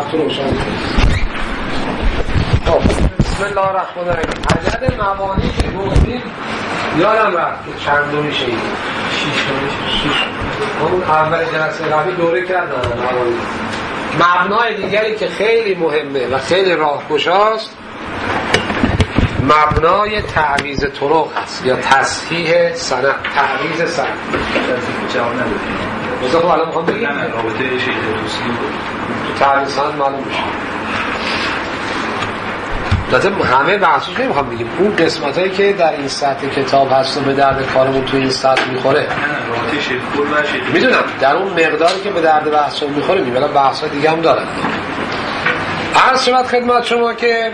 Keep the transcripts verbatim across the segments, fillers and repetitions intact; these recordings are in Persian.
خط روشن کنید. خب بسم الله الرحمن الرحیم. عدد مبانی که گفتیم یادم رفت که چند دو میشه این شیش اون اول جلسه قبلی دوره کردن. مبنای دیگری که خیلی مهمه و خیلی راهگشاست مبنای تعویض طرق هست یا تصحیح سند. تعویض سند جواب ندادیم. مثلا خب الان میخوام بگیم نه رابطه شیخ توسی تو تعویض سند معلوم میشه. البته همه بحثش نمیخوام بگیم، اون قسمت هایی که در این سطح کتاب هست و به درد کارمون تو این سطح میخوره. نه نه رابطه شیخ کل و شیخ میدونم در اون مقداری که به درد بحثمون میخوره میبینم بحث ها دیگه هم دارن. عرض شود خدمت شما که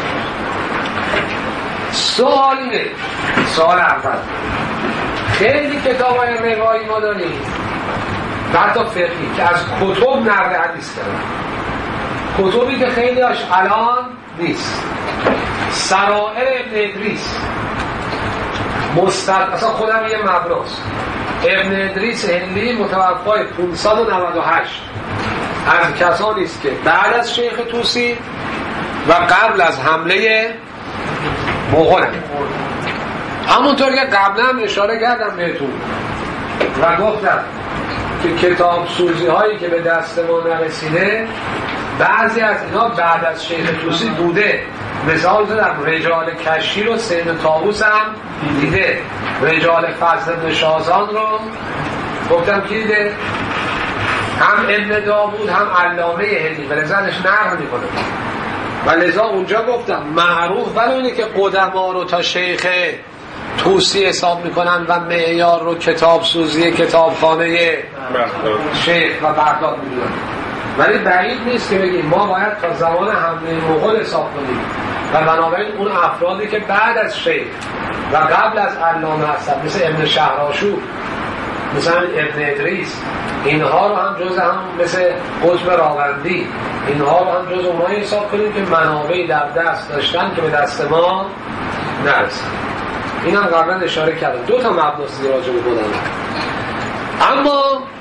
سوال اینه، سوال اول خیلی کتاب های روایی ما داریم و حتی فقهی که از کتب نقل حدیث دارن، کتبی که خیلی هاش الان نیست. سرائر ابن ادریس مستد اصلا خودم یه مبناست. ابن ادریس هندی متوفای پانصد و نود و هشت از کسانی است که بعد از شیخ توسی و قبل از حمله مغول، همونطور که قبلا هم اشاره کردم بهتون و گفتم که کتاب سوزی هایی که به دست ما نرسیده بعضی از اینا بعد از شیخ توسی بوده. مثال زدم رجال کشی رو سید طاووس هم دیده، رجال فضل بن شازان رو گفتم کی دیده؟ هم ابن داوود هم علامه هندی به لذتش نقل میکنه و لذا اونجا گفتم معروف برای اینه که قدما رو تا شیخ توسی حساب میکنن و معیار رو کتاب سوزی کتابخانه شیخ و بغداد میدونن، ولی بعید نیست که بگیم ما باید تا زمان حمله مغول حساب کنیم و بنابراین اون افرادی که بعد از شیخ و قبل از علامه هستن مثل ابن شهرآشوب مثلا ابن ادریس، اینها رو هم جز هم مثل قطب راوندی، اینها رو هم جز اونهایی حساب کنیم که منابعی در دست داشتن که به دست ما نرسید. این هم قبلا اشاره کردم. دو تا مبناسی راجع به بودن. اما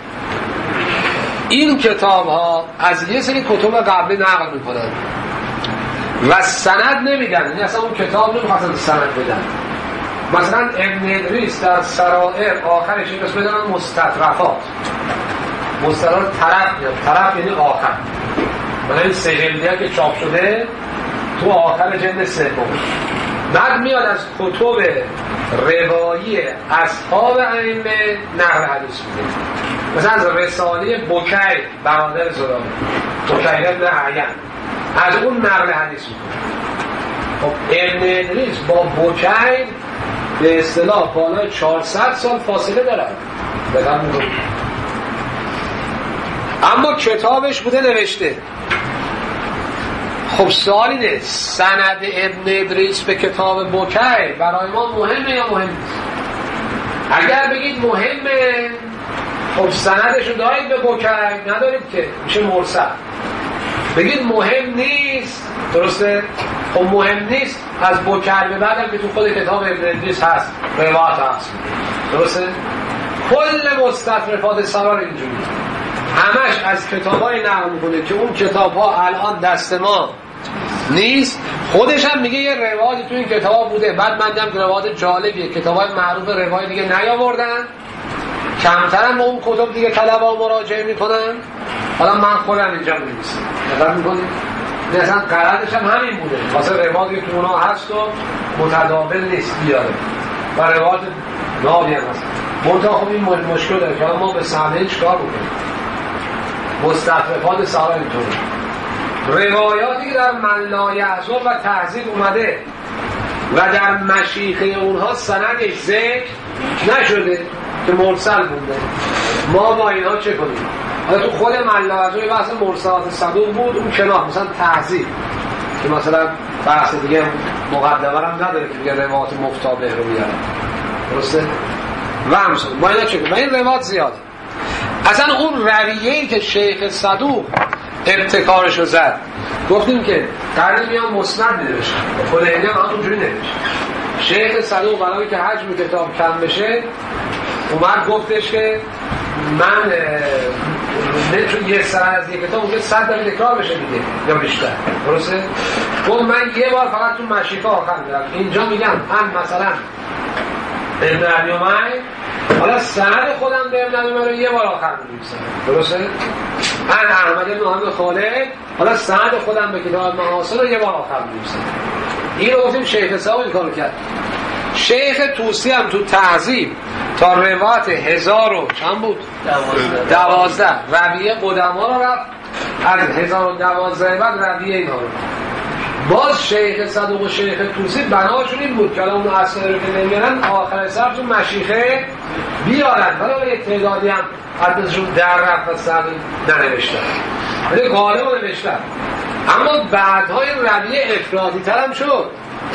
این کتاب ها از یه سری کتب قبلی نقل میکنن و سند نمیدن، یعنی اصلا اون کتاب نمیخواستن سند بدن. مثلا ابن ادریس در سرائر آخرش این قسمت دارن مستطرفات. مستطرفات طرف میاد، طرف یعنی آخر، مثلا این سه جلدیه که چاپ شده تو آخر جلد سوم. بعد میاد از کتب روایی اصحاب ائمه نقل حدیث میده، مثلا از رساله بکیر برادر زراره بکیر ابن عین از اون نقل حدیث میکنه. خب ابن ادریس با بکیر به اصطلاح بالای چهارصد سال فاصله داره بدم میکنه، اما کتابش بوده نوشته. خب سوال اینه سند ابن ادریس به کتاب بکیر برای ما مهمه یا مهم نیست؟ اگر بگید مهمه خب سندشو دارید به بکیر، ندارید که میشه مرسل. بگید مهم نیست، درسته؟ خب مهم نیست از بکیر به بعدم که تو خود کتاب ابن ادریس هست روایت هست، درسته؟ کل مستطرفات سرار اینجوری همش از کتابای نقل میکنه که اون کتاب‌ها الان دست ما نیست. خودش هم میگه یه روایتی تو این کتاب بوده، بعد من دیدم روایت جالبیه، کتابای معروف روایت دیگه نیاوردن، کمتر هم به اون کتب دیگه طلبا مراجعه میکنن. حالا من خودم اینجا می‌نویسم نظر میکنید مثلا قرارش هم همین بوده، واسه روایتی که تو اونها هست و متداول نیست بیاره و روایت نابی هم هست. منطقه خب این مشکل داره که ما به صحنه چیکار بکنیم. مستطرفات سرا اینطوره، روایاتی که در من لا یعذر و تهذیب اومده و در مشیخه اونها سندش ذکر نشده که مرسل بوده، ما با اینها چه کنیم؟ حالا تو خود من لا یعذر بحث مرسلات صدوق بود، اون کنار مثلا تهذیب که مثلا بحث دیگه مقدمه هم نداره که دیگه روایات مفتابه رو بیارن، درسته؟ و همسون با اینا چه کنیم؟ و این روایات زیاده. اصلا اون رویه‌ای که شیخ صدوق ابتکارشو زد، گفتیم که قرنی میان مسند نوشت، کلینی هم همونجوری نوشت. شیخ صدوق برای که حجم کتاب کم بشه اومد گفتش که من نه چون یه سند از یک کتاب ممکنه صد بار تکرار بشه دیگه یا بیشتر. درسته؟ گفت من یه بار فقط تو مشیفه آخر میرم اینجا میگم من مثلا ابن ابی عمر حالا سند خودم به ابن ابی عمر رو یه بار آخر می‌نویسم. درسته؟ من احمد بن محمد خالد حالا سند خودم به کتاب محاسن رو یه بار آخر می‌نویسم. این رو گفتیم شیخ صاحب این کارو کرد. شیخ طوسی هم تو تهذیب تا روایت هزار و چند بود؟ دوازده رویه قدما رو رفت از هزار و دوازده بعد رویه اینا رو باز شیخ صدوق و شیخ طوسی بناشون این بود که الان اون اصلا رو که نمیارن آخر سر تو مشیخه بیارن ولی یک تعدادی هم حدثشون در رفت و سر ننوشتن ولی غالب رو نوشتن اما بعدهای رویه افراطی تر هم شد.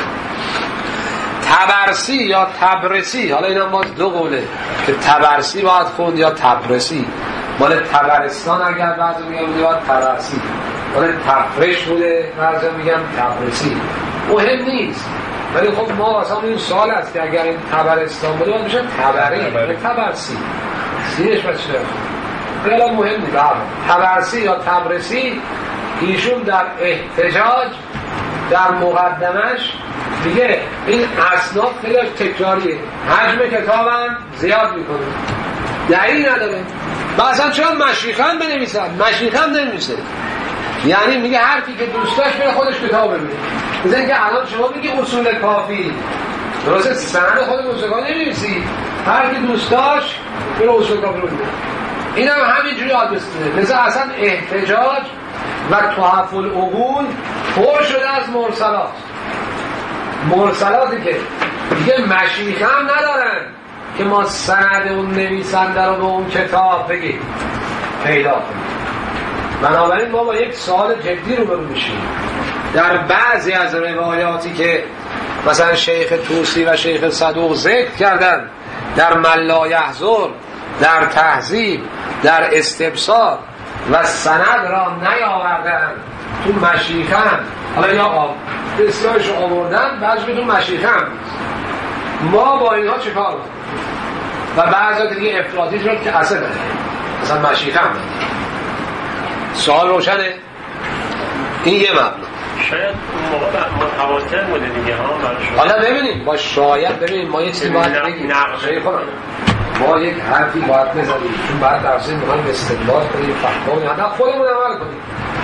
تبرسی یا تبرسی، حالا این هم باز دو قوله که تبرسی باید خوند یا تبرسی. مال تبرستان اگر بعضی میگم باید تبرسی، مال تفرش بوده بعضی میگم تبرسی. مهم نیست ولی خب ما واسه این سوال است که اگر این تبرستان بوده باید میشه تبری یا تبرسی زیرش باشه خیلی مهم نیست. تبرسی یا تبرسی ایشون در احتجاج در مقدمش دیگه این اسناد خیلی تکراریه، حجم کتابم زیاد میکنه دلیل نداره. مثلا چرا مشیخه هم بنویسن؟ مشیخه هم نمیشه، یعنی میگه هر کی که دوست داشت بره خودش کتاب ببینه. مثلا اینکه الان شما میگی اصول کافی درسته سند خود اصول کافی نمی‌نویسی، هر کی دوست داشت بره اصول کافی ببینه. این هم همینجوری یاد بستونه. مثلا اصلا احتجاج و تحف العقول پر شده از مرسلات، مرسلاتی که دیگه مشیخه هم ندارن که ما سند اون نویسنده رو به اون کتاب بگیم پیدا کنیم. بنابراین ما با یک سوال جدی رو برو میشیم. در بعضی از روایاتی که مثلا شیخ طوسی و شیخ صدوق ذکر کردن در من لا یحضر، در تهذیب، در استبصار و سند را نیاوردن تو مشیخه هم، حالا یا آب اصلاحش رو آوردن بعضی تو مشیخه هم ما با اینها چه کار کنیم؟ و بعضی دیگه افراطی شد که اصلا نداره مثلا مشیخه هم نداره. سوال روشنه؟ این یه مبنا شاید متواتر بوده دیگه ها برای شما. حالا ببینیم با شاید ببینیم ما یه چیزی باید بگیم ما یک حرفی باید بزنیم چون بعد درسیم میخوایم استدلال کنیم فهمونی حتی خودمون عمل کنیم.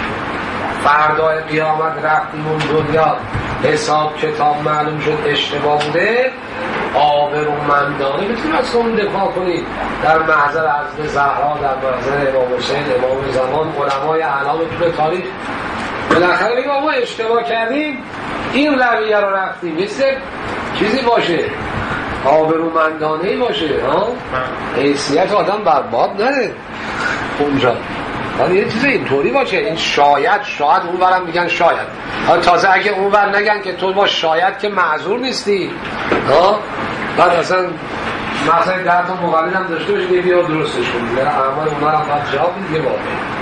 فردای قیامت رفتیم اون دنیا حساب کتاب معلوم شد اشتباه بوده آبرومندانه میتونیم از اون دفاع کنیم در محضر حضرت زهرا، در محضر امام حسین، امام زمان، علمای اعلام طول تاریخ. بالاخره بگیم ما اشتباه کردیم این رویه رو رفتیم مثل چیزی باشه آبرومندانه‌ای باشه ها حیثیت آدم برباد نره اونجا ولی یه چیز اینطوری باشه. این شاید شاید اون برم میگن شاید تازه اگه اون بر نگن که تو با شاید که معذور نیستی ها بعد اصلا مثلا ده تا مقلد هم داشته باشه که بیا درستش کنی اعمال اونا هم باید جواب دیگه واقعی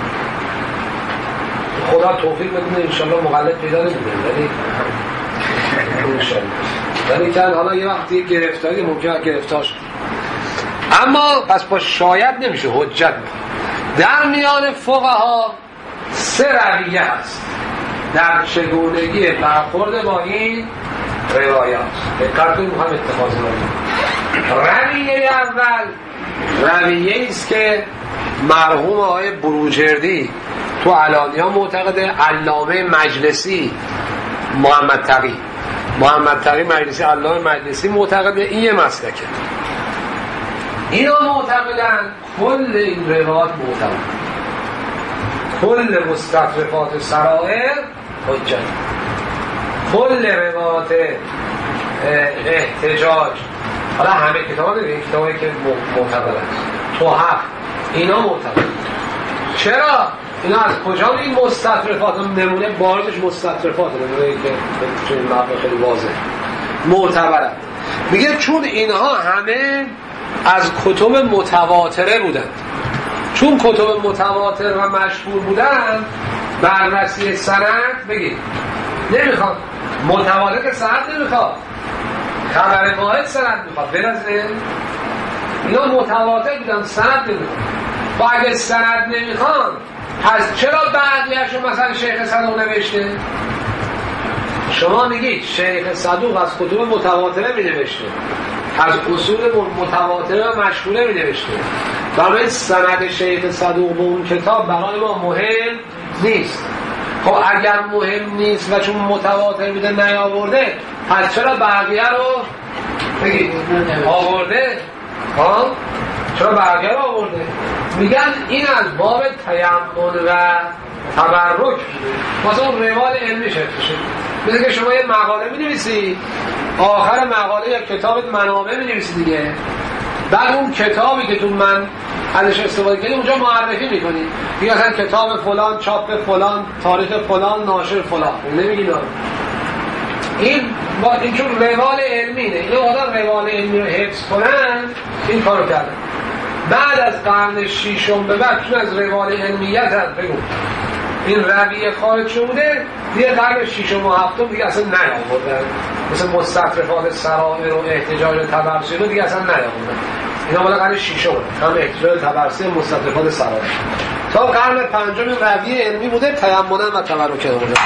خدا توفیق بدونه انشالله مقلد پیدا نمیده ولی انشالله ولی که حالا یه وقتی گرفتاری ممکنه گرفتار شد. اما پس با شاید نمیشه حجت میکنه. در میان فقها سه رویه هست در چگونگی برخورد با این روایات. دقت کنید میخوام اتخاذ کنیم. رویه اول رویه است که مرحوم آقای بروجردی تو علانی‌ها معتقده، علامه مجلسی محمد تقی محمد تقی مجلسی علامه مجلسی معتقده این یه مسلکه. اینا معتقدن کل این روایات معتبر، کل مستطرفات سرائر حجت، کل روایات احتجاج حالا همه کتاب این کتابی که معتبر است توحف اینا معتبر. چرا؟ اینا از کجا این مستطرفات نمونه بارزش مستطرفات نمونه که چون این مبنی خیلی واضح معتبرن. میگه چون اینها همه از کتب متواتره بودن، چون کتب متواتر و مشهور بودن بررسی سند بگید نمیخواد، متواتر سند نمیخواد، خبر واحد سند میخواد برزه. اینا متواتر بودن سند نمیخواد. با اگه سند نمیخوان پس چرا بقیه‌شو مثلا شیخ صدوق نوشته؟ شما میگید شیخ صدوق از کتب متواتره می نوشته، از اصول متواتره و مشهوره می نوشته، برای سند شیخ صدوق به اون کتاب برای ما مهم نیست. خب اگر مهم نیست و چون متواتر بوده نیاورده، پس چرا بقیه رو بگید آورده؟ ها؟ چرا بقیه رو آورده؟ میگن این از باب تیمم و تبرک مثلا روال علمی شکل شد. مثل که شما یه مقاله می نویسی، آخر مقاله یا کتابت منابع می نویسی دیگه، بعد اون کتابی که تو من ازش استفاده کردی اونجا معرفی میکنی، دیگه اصلا کتاب فلان، چاپ فلان، تاریخ فلان، ناشر فلان، نمیگی نه. این با این چون روال علمینه، این آدم روال علمی رو حفظ کنن این کارو کردن. بعد از قرن ششم به بعد چون از روال علمیت هم بگو این رویه خارج شده، دیگه قرن ششم و هفتم دیگه اصلا نیاوردن، مثل مستطرفات سرائر و احتجاج تبرسی رو دیگه اصلا نیاوردن. اینا مال قرن ششم هم احتجاج تبرسی و مستطرفات سرائر. تا قرن پنجم رویه علمی بوده، تیمم و تبرک بوده.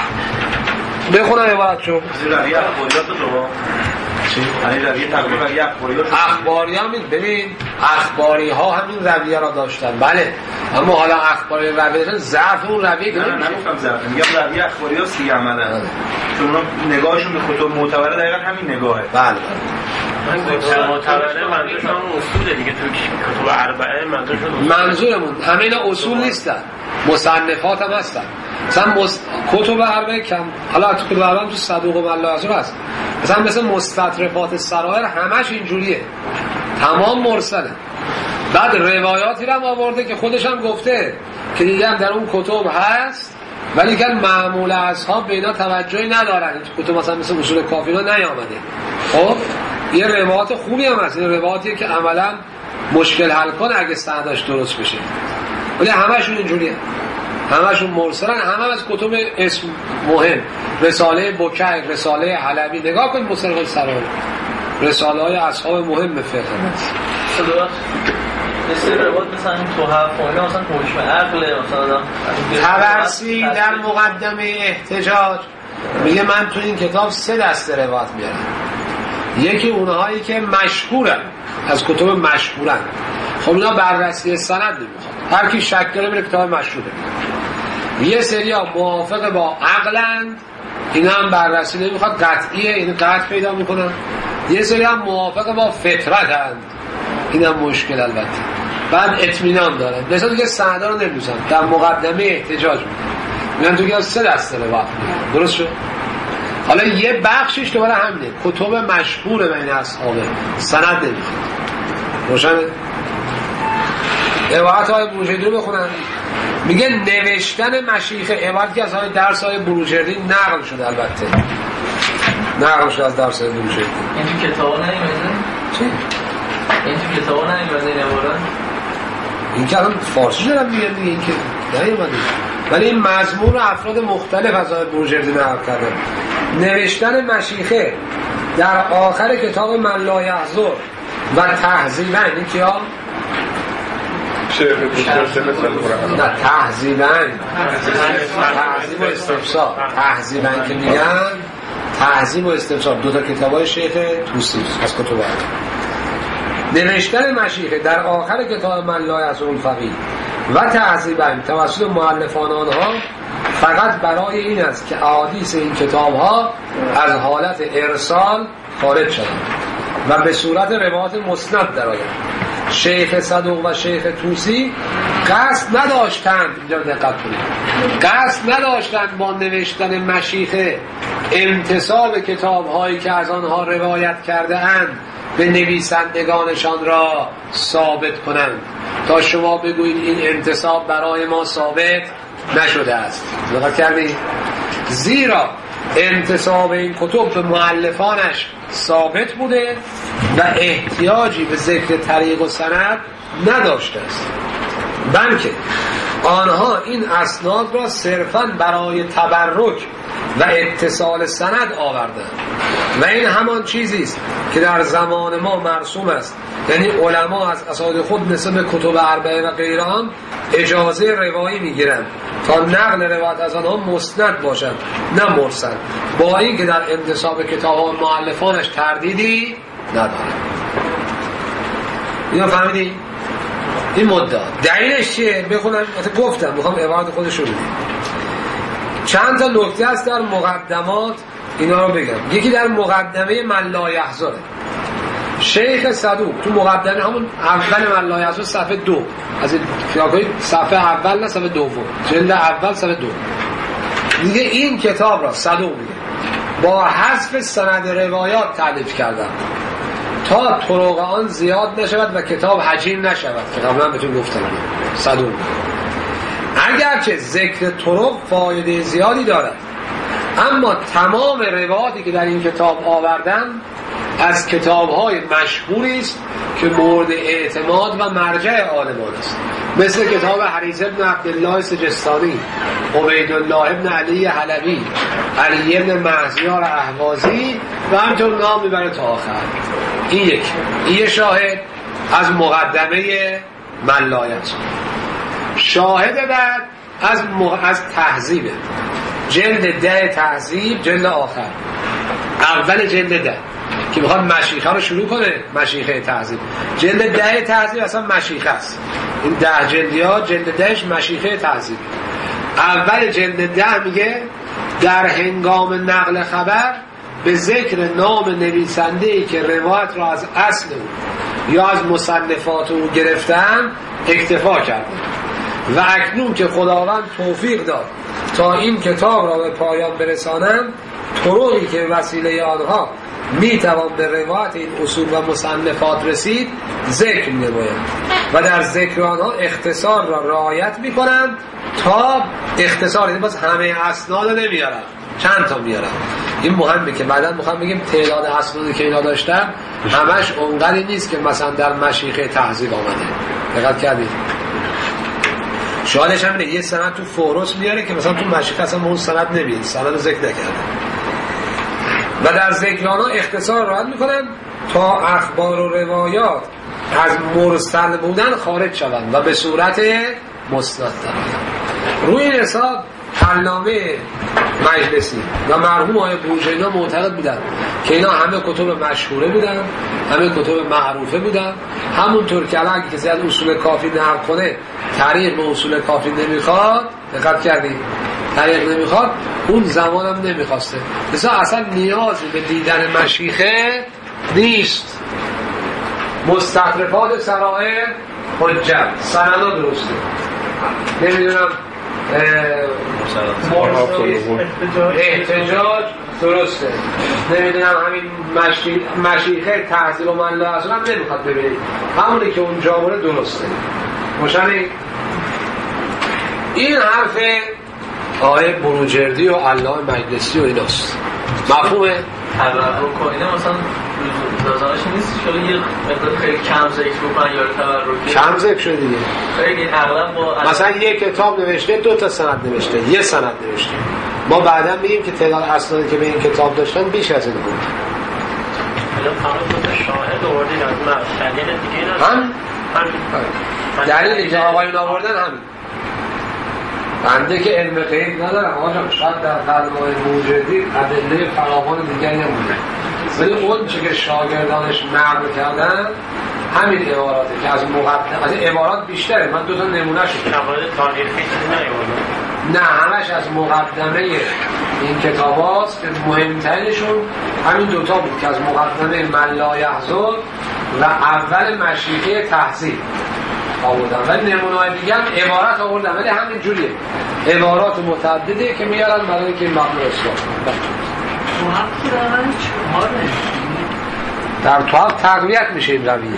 بخونم عبارت شو رویه اخباریات رو چی؟ یعنی رویه تقریبا رویه اخباریات اخباری هم ببین اخباری ها همین رویه را داشتن، بله، اما حالا اخباری رویه داشتن ضعف اون رویه که نه نمیفهم ضعف، میگم رویه اخباریات سی عملن، چون اونا نگاهشون به کتب معتبره دقیقا همین نگاهه. بله من کتب معتبره منظورشون همون اصوله دیگه، تو کتب اربعه منظورشون منظورمون همین اصول نیستن، مصنفات هم هستن. مثلا مص... کتب اربعه کم، حالا تو کتب اربعه تو صدوق و ملاحظه هست، مثلا مثل مستطرفات سرائر همش اینجوریه، تمام مرسله. بعد روایاتی رو هم آورده که خودش هم گفته که دیگه هم در اون کتب هست، ولی که معمول اصحاب به اینا توجهی ندارن، این کتب مثلا مثل اصول کافی اینا نیامده. خب یه روایات خوبی هم هست، این روایاتیه که عملا مشکل حل کنه اگه سندش درست بشه، ولی همشون اینجوریه، همشون مرسلن، همه از کتب اسم مهم، رساله بکیر، رساله حلبی، نگاه کنید مصنفات سرائر، رساله های اصحاب مهم فقه هست. صدات مثل روایت مثلا توحف و اینا مثلا حکم عقل مثلا تبرسی در مقدمه احتجاج میگه من تو این کتاب سه دسته روایت میارم. یکی اونهایی که مشهورن، از کتب مشهورن، خب اینا بررسی سند نمیخواد، هر کی شک داره بره کتاب مشهوره. یه سری ها موافق با عقلند، اینا هم بررسی نمیخواد، قطعیه، این قطع پیدا میکنن. یه سری هم موافق با فطرتند، این هم مشکل البته، بعد اطمینان دارن، مثلا دیگه سندا رو نمیدوزن، در مقدمه احتجاج میگن تو که سه دسته روایت درست شد. حالا یه بخشش که برای همینه، کتب مشهور بین اصحابه، سند نمیخواد. روشنه؟ عبارت های بروجردی رو بخونن. میگه نوشتن مشیخ، عبارت که از های درس های بروجردی نقل شده، البته نقل شده از درس های بروجردی. این تو کتاب نمیمده؟ چی؟ این تو کتاب نمیمده این عبارت؟ این که الان فارسی دارم میگن دیگه، این که نیومده، ولی این مضمون رو افراد مختلف از های بروجردی نقل کردن. نوشتن مشیخه در آخر کتاب من لا یحضر و تهذیبا، این کیا؟ نه تهذیبا، تهذیب و استفسار، تهذیبا که میگن تهذیب و استفسار، دو تا کتابای شیخ طوسی از کتب نوشتن مشیخه در آخر کتاب من لا یحضر الفقیه و تهذیبا توسط مؤلفان آنها فقط برای این است که احادیث این کتاب ها از حالت ارسال خارج شدند و به صورت روایات مسند درآیند. شیخ صدوق و شیخ طوسی قصد نداشتند، اینجا دقت کنید، قصد نداشتند با نوشتن مشیخه انتساب کتاب هایی که از آنها روایت کرده اند به نویسندگانشان را ثابت کنند تا شما بگویید این انتساب برای ما ثابت نشده است. دقت کردید؟ زیرا انتساب این کتب به مؤلفانش ثابت بوده و احتیاجی به ذکر طریق و سند نداشته است، بلکه آنها این اسناد را صرفاً برای تبرک و اتصال سند آوردند و این همان چیزی است که در زمان ما مرسوم است، یعنی علما از اساتید خود نسبت به کتب اربعه و غیران اجازه روایی میگیرند تا نقل روایت از آنها مسند باشد نه مرسل، با این که در انتساب کتاب و مؤلفانش تردیدی ندارد. اینو فهمیدی؟ این مدعا دلیلش چیه؟ بخونم گفتم میخوام عبارت خودش رو بگم. چند تا نکته هست در مقدمات، اینا رو بگم. یکی در مقدمه من لا یحزن شیخ صدوق تو مقدمه همون اول من لا یحزن صفحه دو، از این صفحه اول نه صفحه دوم، جلد اول صفحه دو، میگه این کتاب را صدوق میگه با حذف سند روایات تألیف کردم تا طرق آن زیاد نشود و کتاب حجیم نشود، که قبلا بهتون گفتم صدوق. اگرچه ذکر طرق فایده زیادی دارد، اما تمام روایاتی که در این کتاب آوردن از کتاب‌های مشهوری است که مورد اعتماد و مرجع عالمان است، مثل کتاب حریث ابن عبدالله سجستانی، عبیدالله ابن علی حلبی، علی ابن مهزیار اهوازی و همینطور نام میبره تا آخر. این یک این شاهد از مقدمه من لا یحزن. شاهد بعد از مغ... از تهذیب جلد ده تهذیب، جلد آخر اول جلد ده که میخواد مشیخه رو شروع کنه، مشیخه تهذیب جلد ده تهذیب اصلا مشیخه است. این ده جلدی ها جلد دهش مشیخه تهذیب. اول جلد ده میگه در هنگام نقل خبر به ذکر نام نویسنده‌ای که روایت را از اصل او یا از مصنفات او گرفتن اکتفا کرده و اکنون که خداوند توفیق داد تا این کتاب را به پایان برسانند، طرقی که وسیله آنها میتوان به روایت این اصول و مصنفات رسید ذکر می‌نمایند و در ذکر آنها اختصار را رعایت میکنند تا اختصار، این باز همه اسناد نمیارن، چند تا میارن. این مهمه که بعدا میخوام بگیم تعداد اسنادی که اینا داشتن همش اونقدری نیست که مثلا در مشیخه تهذیب آمده. دقت کردید؟ شاهدش هم یه سند تو فورس میاره که مثلا تو مشیخه اصلا اون سند نمیاد، سند ذکر نکرده و در ذکر آنها اختصار رعایت میکنن تا اخبار و روایات از مرسل بودن خارج شوند و به صورت مسند درآیند. روی این حساب علامه مجلسی و مرحوم آقای بروجردی معتقد بودن که اینا همه کتب مشهوره بودن، همه کتب معروفه بودن، همونطور که الان اگه کسی از اصول کافی نقل کنه طریق به اصول کافی نمیخواد، دقت کردید؟ طریق نمیخواد، اون زمان هم نمیخواسته، مثلا اصلا نیازی به دیدن مشیخه نیست. مستطرفات سرائر حجت، سندا درسته، نمیدونم احتجاج درسته، نمیدونم همین مشی... مشیخه تحصیل و من لا اصلا هم نمیخواد ببینید، همونی که اونجا بوده درسته. روشنی؟ این حرف آقای بروجردی و علامه مجلسی و ایناست. مفهومه؟ تبرک کنه مثلا لازمش نیست شما یه مقدار خیلی کم ذکر بکنن یا تبرک کم ذکر شده دیگه. خیلی اغلب با مثلا یک کتاب نوشته، دو تا سند نوشته، یه سند نوشته، ما بعدا میگیم که تعداد اسنادی که به این کتاب داشتن بیش از این بود. حالا فقط دو تا شاهد آوردین از من، دلیل دیگه نه. هم دلیلی که آقایون آوردن همین. بنده که علم غیب ندارم آقا، شاید در قلب آقای بروجردی ادله فراوان دیگری هم بوده، ولی اون چه که شاگردانش نقل کردن همین عباراته که از مقدمه، از عبارات بیشتره. من دو تا نمونه شد شواهد تاریخی چیزی نیاوردن، نه همش از مقدمه این کتاب هاست که مهمترینشون همین دوتا بود که از مقدمه من لا یحزن و اول مشیخه تهذیب آوردن، ولی نمونه‌های دیگه هم عبارت آوردن، ولی همین جوریه، عبارات متعدده که میارن برای اینکه این مبنا اثبات کنن. تو در من چهاره در تو هم تقویت میشه این رویه.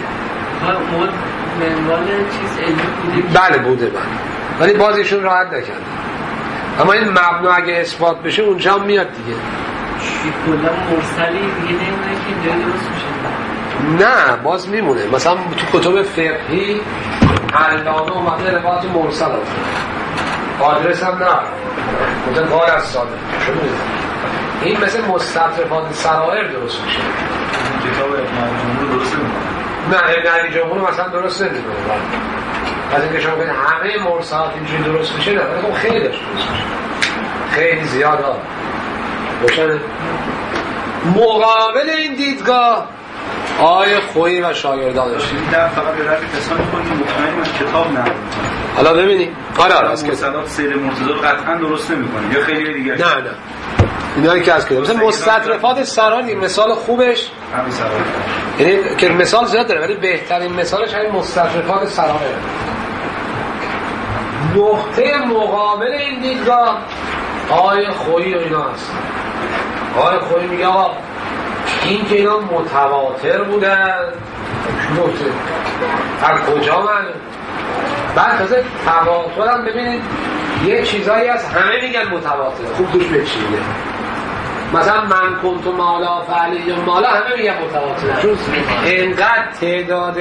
منوال چیز علمی بوده؟ بله بوده بله، ولی بازیشون راحت نکرده. اما این مبنا اگه اثبات بشه اونجا هم میاد دیگه. کلا مرسلی دیگه نمونه که اینجا درست میشه. نه باز میمونه، مثلا تو کتب فقهی علامه اومده روایت مرسل آورده، آدرس هم نه مثلا غار از صادق شده، این مثل مستطرفات سرائر درست میشه. کتاب ابن جمهور درست نمی‌کنه. نه ابن جمهور مثلا درست نمی‌کنه. از اینکه شما بگید همه مرسلات اینجوری درست میشه نه، ولی خب خیلی درست میشه. خیلی زیاد ها. روشنه؟ مقابل این دیدگاه آیه خویی و شاگردانش در فقط به رفت کسانی کنیم مطمئنیم از کتاب نه. حالا ببینیم آره آره از کتاب سیر مرتضی رو قطعا درست نمی‌کنه یا خیلی دیگه نه نه اینایی که از کتاب مثلا مستطرفات سرانی مثال خوبش همین سران یعنی که مثال زیاد داره ولی بهترین مثالش همین مستطرفات سرانه. نقطه مقابل این دیدگاه آیه خویی و اینا هست. آیه خویی میگه آقا این که اینا متواتر بودن نقطه از کجا من بعد تازه تواتر هم ببینید یه چیزایی از همه میگن متواتر خوب دوش بچینه مثلا من کنت مالا فعلی یا مالا همه میگن متواتر چون اینقدر تعداد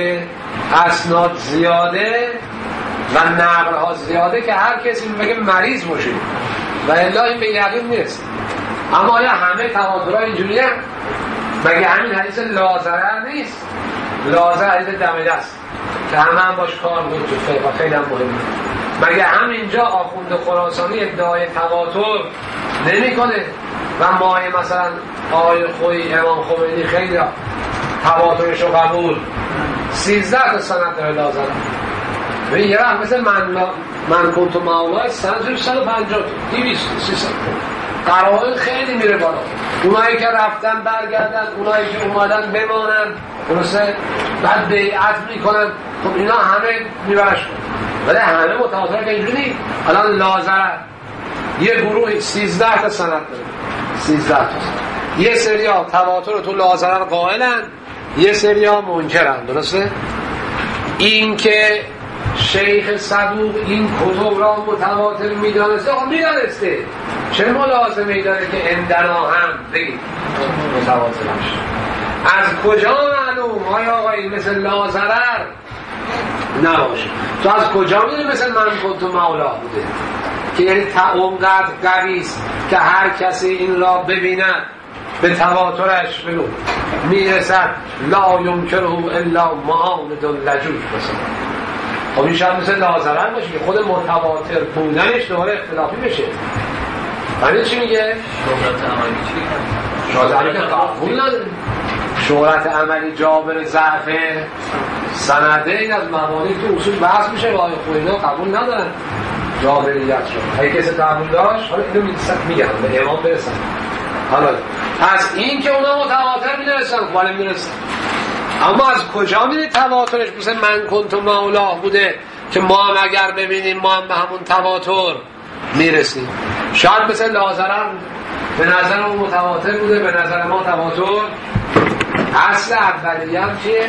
اسناد زیاده و نقلها زیاده که هر کسی میگه مریض باشه و الا این به یقین نیست. اما آیا همه تواترها اینجوریه؟ مگه همین حدیث لازرر نیست؟ لازرر حدیث دم دست که همه هم باش کار بود تو فقه خیلی هم مهمه. مگه همینجا آخوند خراسانی ادعای تواتر نمی کنه و مایه مثلا آیه خویی امام خمینی خیلی تواترش رو قبول سیزده تا سند داره لازرر و یه وقت مثل من, من کنت و مولا سند صد و پنجاه دویست سیصد قرائن خیلی میره بالا. اونایی که رفتن برگردن اونایی که اومدن بمانن درسته بعد بیعت میکنن خب اینا همه میبرش ولی همه متواتر که اینجوری الان لازرر یه گروه سیزده تا سند داره سیزده تا سند. یه سری ها تواتر رو تو لازرر قائلن یه سری ها منکرن درسته. این که شیخ صدوق این کتب را متواتر میدانسته خب میدانسته چه ملازمه‌ای داره که اندنا هم بگید متواتر باشه. از کجا معلوم آیا آقایی مثل لازرر نباشه؟ تو از کجا میدونی مثل من کنت مولا بوده که یعنی اونقدر قویست که هر کسی این را ببیند به تواترش بگو میرسد لا یمکنه الا معاند لجوج مثلا. خب این شاید مثل لازرر باشه که خود متواتر بودنش دوباره اختلافی بشه. یعنی چی میگه؟ شهرت عملی چی؟ شهرت عملی که قبول نداره. شهرت عملی جابر ضعف سنده این از موانعی که اصول بحث میشه و آیه خویی قبول ندارن جابریت شد. اگه کسی قبول داشت حالا اینو میگم به امام برسن. حالا پس این که اونا متواتر میدرسن ولی میرسن اما از کجا میره تواترش مثل من کنت و مولا بوده که ما هم اگر ببینیم ما هم به همون تواتر میرسیم. شاید مثل لازرر به نظر اون متواتر بوده به نظر ما تواتر اصل اولیه هم چیه؟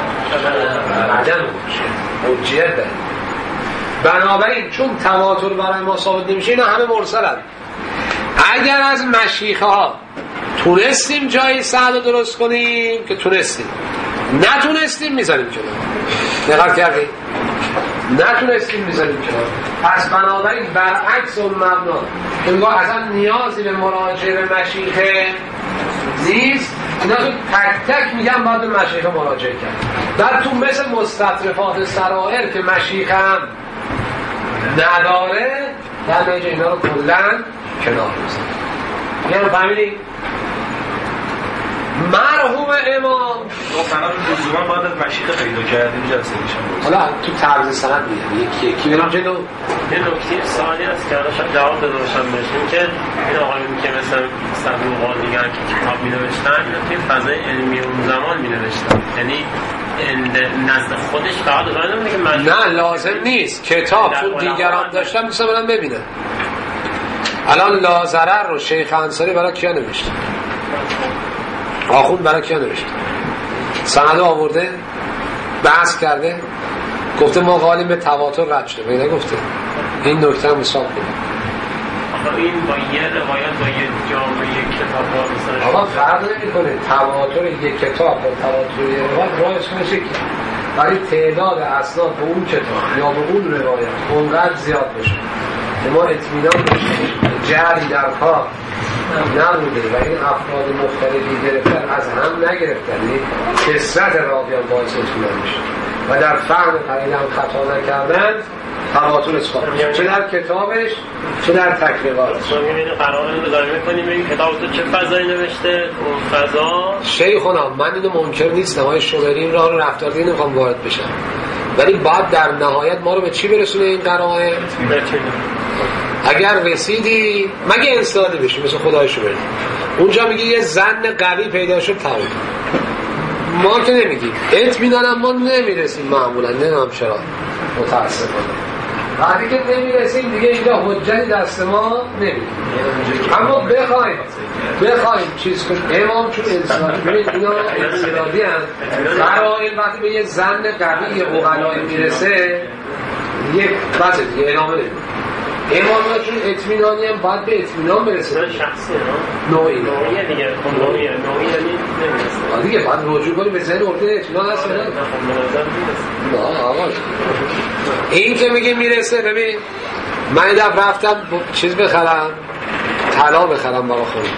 عدم حجیت داره. بنابراین چون تواتر برای ما ثابت نمیشه اینا همه مرسلن. اگر از مشیخه ها تونستیم جای سعد رو درست کنیم که تونستیم نتونستیم میذاریم کنار. نقل کردیم نتونستیم میذاریم کنار. پس بنابراین برعکس اون مبنا که میگه اصلا نیازی به مراجعه به مشیخه نیست اینا تو تک تک میگم باید به مشیخه مراجعه کرد. در تو مثل مستطرفات سرائر که مشیخه هم نداره در نتیجه اینا رو کلن کنار میذاریم. یعنی فهمیدیم مرحوم امام گفتن لزوما باید از مشیخه پیدا کردیم جلسه میشن. حالا تو تعرض سند میگم یکی یکی برام جلو یه نکته سوالی هست که الان جواب داده باشم بهش که این آقایونی که مثلا صدوق و دیگر که کتاب می‌نوشتن اینا توی فضای علمی اون زمان می‌نوشتن یعنی نزد خودش فقط دارن میگه من نه لازم نیست کتاب چون دیگران داشتن می‌خوام برام ببینم. الان لازرر رو شیخ انصاری برای کیا نوشته؟ آخوند برای کیا نوشته؟ سند آورده بحث کرده گفته ما قائلیم به تواتر رد شده بگه نگفته این نکته هم حساب کنیم. آقا این با یه روایت با یه جامعه کتاب ها آقا فرق نمی کنه تواتر یک کتاب با تواتر یک روایت رایش کنه شکل برای تعداد اسناد به اون کتاب یا به اون روایت اونقدر زیاد بشه که ما اطمینان بشیم جری در کار نبوده و این افراد مختلفی گرفتن از هم نگرفتن. کثرت راویان باعث اطمینان میشه و در فهم قلیل هم خطا نکردن تواتر اثبات میشه، چه در کتابش چه در تکریراتش. ما می‌بینیم قرار رو داریم می‌کنیم این کتاب تو چه فضایی نوشته، اون فضا شیخونا من اینو منکر نیستم، های شوبرین راه رو رفتار دیگه نمیخوام وارد بشم، ولی بعد در نهایت ما رو به چی برسونه این قرائن؟ اگر رسیدی مگه انسانی بشی مثل خدای شوبرین اونجا میگی یه زن قوی پیدا شد تمام، ما که نمیگیم اطمینانم ما نمیرسیم معمولا، نمیدونم چرا متاسفانه بعدی که نمیرسیم دیگه اینجا حجتی دست ما نمیگیم. اما بخوایم بخوایم چیز کنیم امام چون انسانی ببین اینا انسانی هم قرائن وقتی به یه زن قوی اقلایی میرسه یک بسه دیگه ادامه نمیم. امام چون اطمینانی هم باید به اطمینان برسه. نه شخصی نه نوعی نوعیه دیگه نوعیه نوعیه نمیرسه دیگه باید رجوع کنیم به ذهن ارده اطمینان هست نه؟ نه خب به نظر میرسه. نه آقا این که میگه میرسه ببین من این دفعه رفتم چیز بخرم طلا بخرم برای خودم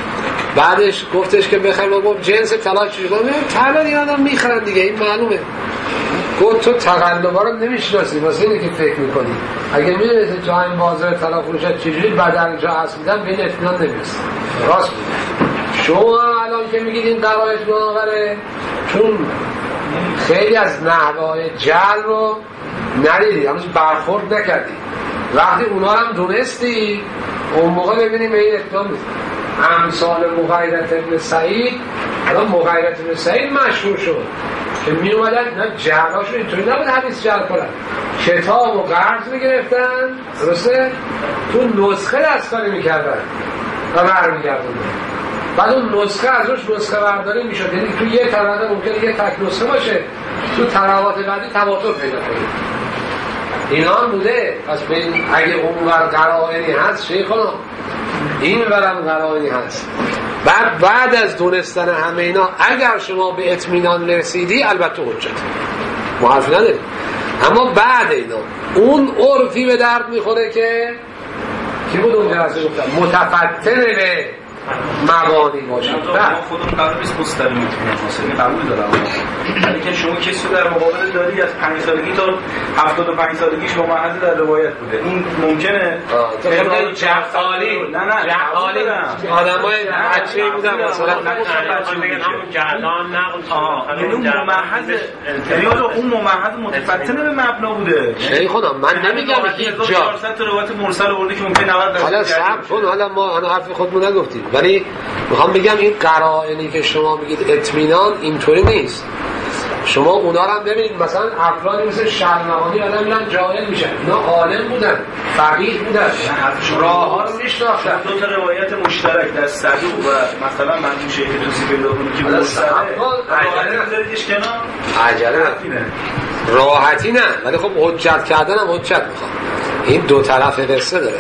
بعدش گفتش که بخرم و گفت جنس طلا چیز کنم طلا دیگه آدم میخرن دیگه این معلومه. گفت تو تقلبا رو نمیشناسی واسه اینه که فکر میکنی اگه میدونی تو جای بازار طلا فروشت چجوری بدل جا هست میدن به این اطمینان نمیرسی. راست میگی شما الان که میگید این قرائن مناوره چون خیلی از نحوه‌های جعل رو ندیدی هنوز برخورد نکردی، وقتی اونا هم دونستی اون موقع ببینیم به این اطمینان میدید. امثال مغیرت ابن سعید الان مغیرت ابن سعید مشهور شد که می اومدن نه جعلاشو اینطوری نبود حدیث جعل کنن کتاب و قرض میگرفتن درسته تو نسخه دستکاری میکردن و برمیگردوندن بعد اون نسخه از روش نسخه برداری میشد، یعنی تو یه طبقه ممکنه یه تک نسخه باشه تو طبقات بعدی تواتر پیدا کنید. اینا هم بوده پس بین اگه اون ور قرائنی هست شیخانا این ورم قرائنی هست. بعد بعد از دونستن همه اینا اگر شما به اطمینان رسیدی البته حجت ما حرف نداریم، اما بعد اینا اون عرفی به درد میخوره که کی بود اون جلسه گفتم متفتن به مبانی باشید. ما خودمون قرار نیست مستقیم میتونیم حاصلی قبول دارم ولی که شما کسی در مقابل داری از پنج سالگی تا هفتاد و پنج سالگیش با محض در روایت بوده این ممکنه خیلی جهالی نه نه جهالی آدمای بچه‌ای بودن مثلا همون جهلان نقل یعنی اون ممحض یعنی اون ممحض متفتن به مبنا بوده. شیخ خدا من نمیگم هیچ جا چهارصد تا روایت مرسل آورده که ممکنه نود درصد حالا صبر کن حالا ما انا حرف خودمون نگفتیم ولی میخوام بگم این قرائنی که شما میگید اطمینان اینطوری نیست. شما اونا رو هم ببینید مثلا افرادی مثل شرمغانی آدم میرن جاهل میشن اینا عالم بودن فقیه بودن راه ها رو میشناختن. دو تا روایت مشترک در صدوق و مثلا منظور شیخ توسی پیدا کنید که مرسله عجله نذاریدش کنار عجله نه راحتی نه ولی خب حجت کردن هم حجت میخوام این دو طرف قصه داره.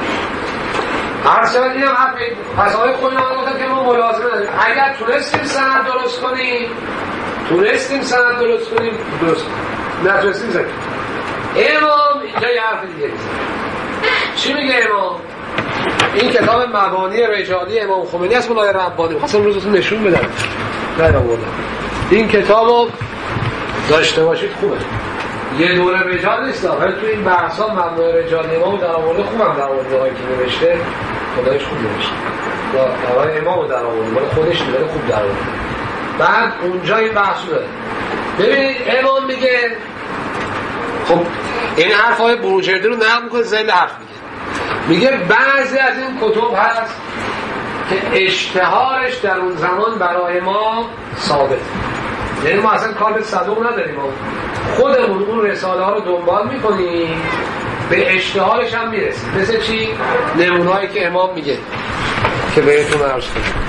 هر شبت اینم حرفی پس آقای خودم هم گفتن که ما ملازمه داریم اگر تونستیم سند درست کنیم تونستیم سند درست کنیم درست کنیم نتونستیم زنیم. امام اینجا یه حرف دیگه چی میگه امام؟ این کتاب مبانی رجالی امام خمینی است مولای ربانی خواستم روزتون نشون بدم نه بردم این کتاب رو داشته باشید خوبه یه دوره رجال نیست ولی تو این بحثا مبنای رجالی امام در آورده خوبم در آورده هایی که نوشته خدایش خوب نوشته دارای امام در آورده ولی خودش دیگه خوب در آورده. بعد اونجا این بحثو داره ببینید امام میگه خب این حرف های بروجردی رو نقل میکنه زیل حرف میگه میگه بعضی از این کتب هست که اشتهارش در اون زمان برای ما ثابت یعنی ما اصلا کار به صدوق نداریم خودمون اون رساله ها رو دنبال میکنیم به اشتهارش هم میرسیم. مثل چی؟ نمونهایی که امام میگه که بهتون عرض کنم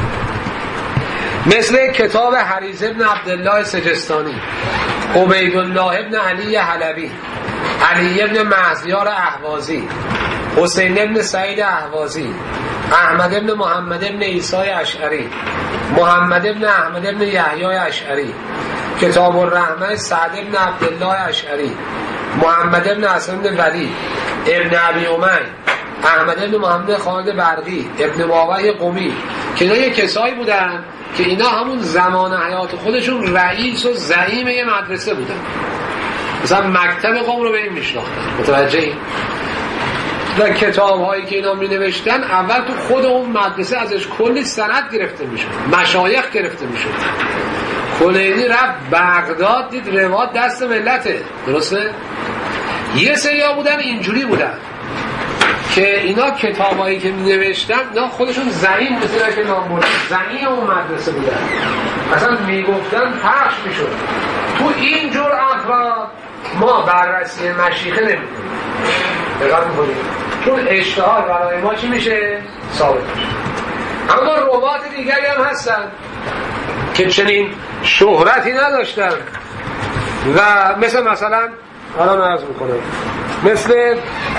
مثل کتاب حریز ابن عبدالله سجستانی عبیدالله ابن علی حلبی علی ابن مهزیار اهوازی حسین ابن سعید اهوازی احمد ابن محمد ابن عیسی اشعری محمد ابن احمد ابن یحیی اشعری کتاب الرحمه سعد ابن عبدالله اشعری محمد ابن حسن ابن ولی ابن ابی امی احمد ابن محمد خالد برقی، ابن ماوی قمی، که اینا یه کسایی بودن که اینا همون زمان حیات خودشون رئیس و زعیم یه مدرسه بودن، مثلا مکتب قم رو به این میشناختن. متوجه این؟ و کتاب هایی که اینا می نوشتن اول تو خود اون مدرسه ازش کلی سند گرفته میشد، مشایخ گرفته میشد. کلینی رفت بغداد دید روایت دست ملته، درسته؟ یه سریا بودن اینجوری بودن که اینا کتابایی که می نوشتن اینا خودشون زعیم مثلا که نام بردن زعیم اون مدرسه بودن، مثلا می گفتن پخش می شد. تو این جور افراد ما بررسی مشیخه نمی کنیم، دقت می‌کنید؟ چون اشتهار برای ما چی میشه؟ ثابت میشه. اما روات دیگری هم هستن که چنین شهرتی نداشتن و مثل مثلا الان عرض میکنم مثل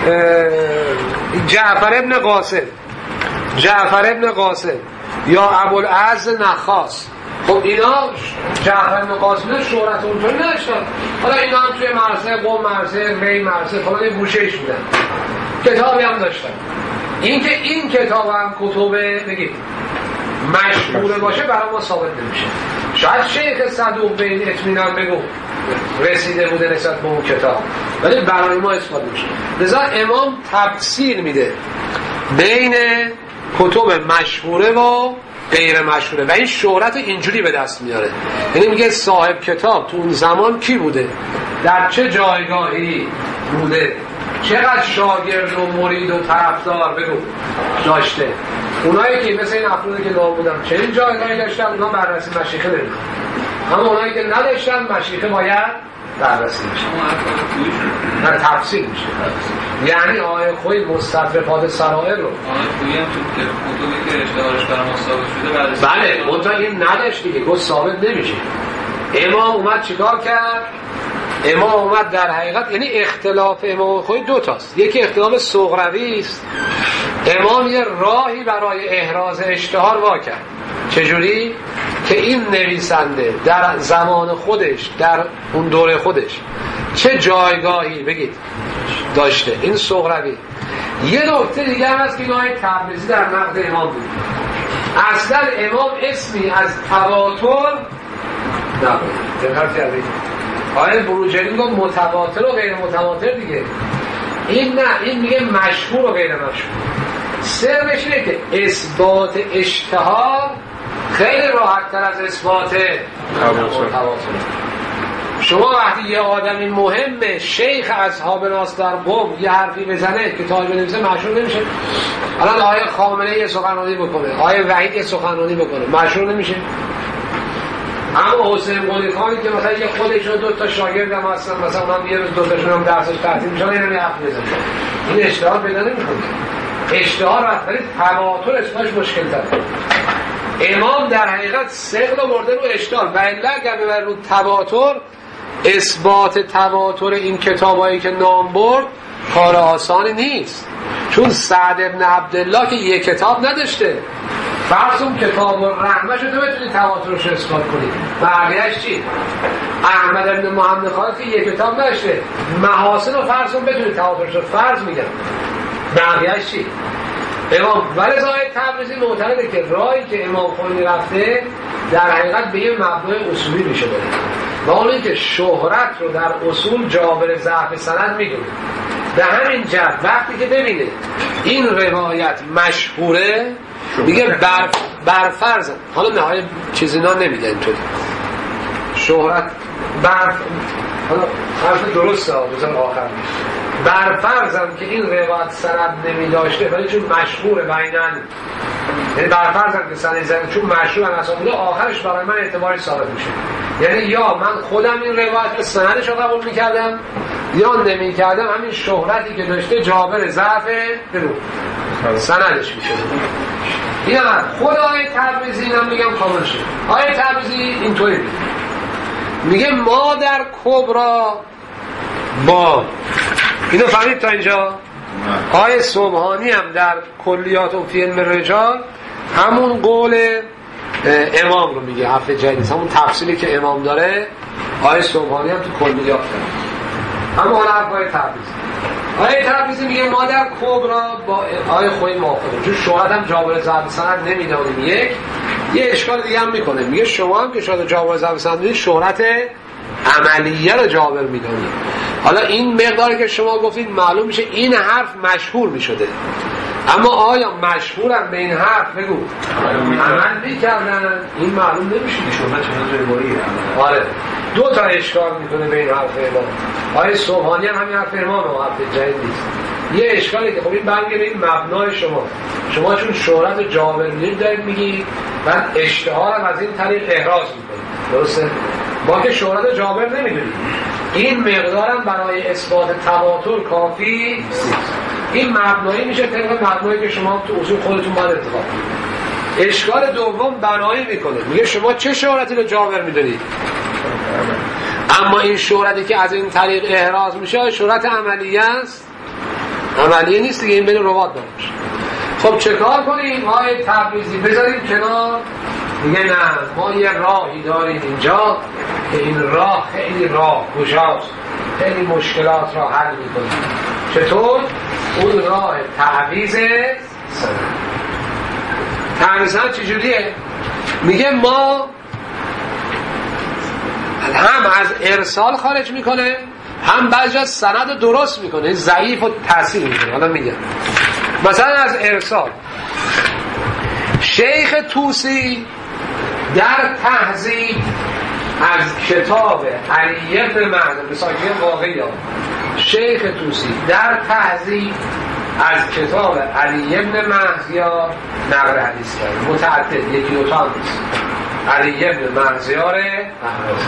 جعفر ابن قاسم جعفر ابن قاسم یا ابوالعز نخاس. خب اینا جعفر ابن قاسم شهرت اونطوری نداشتن، حالا اینا هم توی مرسه قم مرسه ری مرسه فلان یه گوشهش بودن، کتابی هم داشتن. این که این کتاب هم کتبه بگید مشهوره باشه برای ما ثابت نمیشه. شاید شیخ صدوق به این اطمینان بگو رسیده بوده نسبت به اون کتاب، ولی برای ما اثبات میشه. لذا امام تفصیل میده بین کتب مشهوره و غیر مشهوره و این شهرت اینجوری به دست میاره. یعنی میگه صاحب کتاب تو اون زمان کی بوده، در چه جایگاهی بوده، چقدر شاگرد و مرید و طرفدار بگو داشته. اونایی که مثل این افرادی که نام بودم چنین جایگاهی داشتن اونا بررسی مشیخه نمیدن، اما اونایی که نداشتن مشیخه باید بررسی میشه، نه تفصیل میشه. یعنی آیه خوی مستطرفات سرائر رو آیه خویی هم تو کتبی که اشتهارش برای ما ثابت شده بررسی. بله منطقه این نداشت دیگه، گفت ثابت نمیشه. امام اومد چیکار کرد؟ امام اومد در حقیقت یعنی اختلاف امام خوی دو تاست. یکی اختلاف صغروی است، امام یه راهی برای احراز اشتهار وا کرد. چجوری؟ که این نویسنده در زمان خودش در اون دوره خودش چه جایگاهی بگید داشته، این صغروی. یه نکته دیگه هم هست که اینهای تبریزی در نقد امام بود. اصلا امام اسمی از تواتر نبود. دقت کردید؟ آیه بروجردی میگه متواتر و غیر متواتر دیگه. این نه، این میگه مشهور و غیر مشهور. سرش اینه که اثبات اشتهار خیلی راحت تر از اثبات تواتر. شما وقتی یه آدمی مهمه شیخ اصحاب ناس در قم یه حرفی بزنه که تاج بنویسه مشهور نمیشه. الان آیه خامنه‌ای یه سخنرانی بکنه، آیه وحید یه سخنرانی بکنه، مشهور نمیشه. اما حسین قلی خانی که مثلا یه خودش و دو تا شاگرد هم هستن، مثلا اونم یه روز دو تاشون هم درسش تعطیل میشن، اینم یه حرف بزنه، این اشتهار پیدا نمیکنه. اشتهار وقتی تواتر اسمش مشکل داره. امام در حقیقت ثقل برده رو اشتهار و الا اگر ببر رو تواتر، اثبات تواتر این کتابایی که نام برد کار آسانی نیست. چون سعد ابن عبدالله که یک کتاب نداشته، فرض اون کتاب الرحمه شده بتونی تواترش اثبات کنی، بقیه‌اش چی؟ احمد ابن محمد خالد که یک کتاب نداشته، محاسن و فرض اون بتونی تواترش فرض میگم، بقیه‌اش چی؟ امام ولذای تبریزی معتقده که راهی که امام خمینی رفته در حقیقت به یه مبنای اصولی میشه بره و اون این که شهرت رو در اصول جابر ضعف سند میدونه. به همین جهت وقتی که ببینه این روایت مشهوره میگه بر برفرض، حالا نهایت چیزی نا نمیده اینطوری شهرت بر، حالا حرف درسته بزن آخر برفرضم که این روایت سند نمی داشته ولی چون مشهوره بینن، یعنی برفرضم که سند زنده چون مشهور هم اصلا بوده، آخرش برای من اعتباری ثابت میشه. یعنی یا من خودم این روایت سندش رو قبول میکردم یا نمی کردم، همین شهرتی که داشته جابر ضعف بگو سندش میشه. این هم خود آیه تبریزی اینم میگم کامل شد. آیه تبریزی اینطوری میگه میگه ما در کبرا با اینو فهمید تا اینجا؟ آیه سبحانی هم در کلیات و فی علم رجال همون قول امام رو میگه، حرف جدید همون تفصیلی که امام داره آیه سبحانی هم تو کلیات داره. اما حالا حرف آیه تبریزی آیه تبریزی میگه ما در کبرا با آیه خوی موافقه، چون شهرت هم جابر ضرب سند نمیدانیم. یک یه اشکال دیگه هم میکنه، میگه شما هم که شهرت جابر ضرب سند میدونید، شهرت عملیه رو جابر میدانید. حالا این مقداری که شما گفتید معلوم میشه این حرف مشهور میشده، اما آیا مشهورن به این حرف بگو عمل میکردن؟ این معلوم نمیشه شهرت چون روایی. آره دو تا اشکال میکنه به این حرف امام. آیه صبحانی هم همین حرف امام و حرف جدید نیست. یه اشکالی که خب این برمیگرده این مبنای شما شما چون شهرت جابر میدید دارید میگید بعد اشتهار هم از این طریق احراز میکنید، درسته؟ ما که شهرت جابر نمیدونید، این مقدارم برای اثبات تواتر کافی نیست. این مبنایی میشه طبق مبنایی که شما تو اصول خودتون باید انتخاب کنید. اشکال دوم بنایی میکنه، میگه شما چه شهرتی رو جابر میدونید، اما این شهرتی که از این طریق احراز میشه شهرت عملیه است؟ عملیه نیست دیگه، این بین روات باشه. خب چه کار کنیم؟ آیه تبریزی بذاریم کنار، میگه نه ما یه راهی داریم اینجا که این راه خیلی راه گشاست، خیلی مشکلات را حل میکنیم. چطور؟ اون راه تعویض سند. تعویض سند چجوریه؟ میگه ما هم از ارسال خارج میکنه، هم بعضی از سند درست میکنه، ضعیف و تحصیل میکنه. حالا میگم مثلا از ارسال، شیخ طوسی در تهذیب از کتاب علی بن مهزیار، مثلا که واقعی ها، شیخ طوسی در تهذیب از کتاب علی بن مهزیار نقل حدیث کرد، متعدد، یکی دو تا نیست، علی بن مهزیار احراز.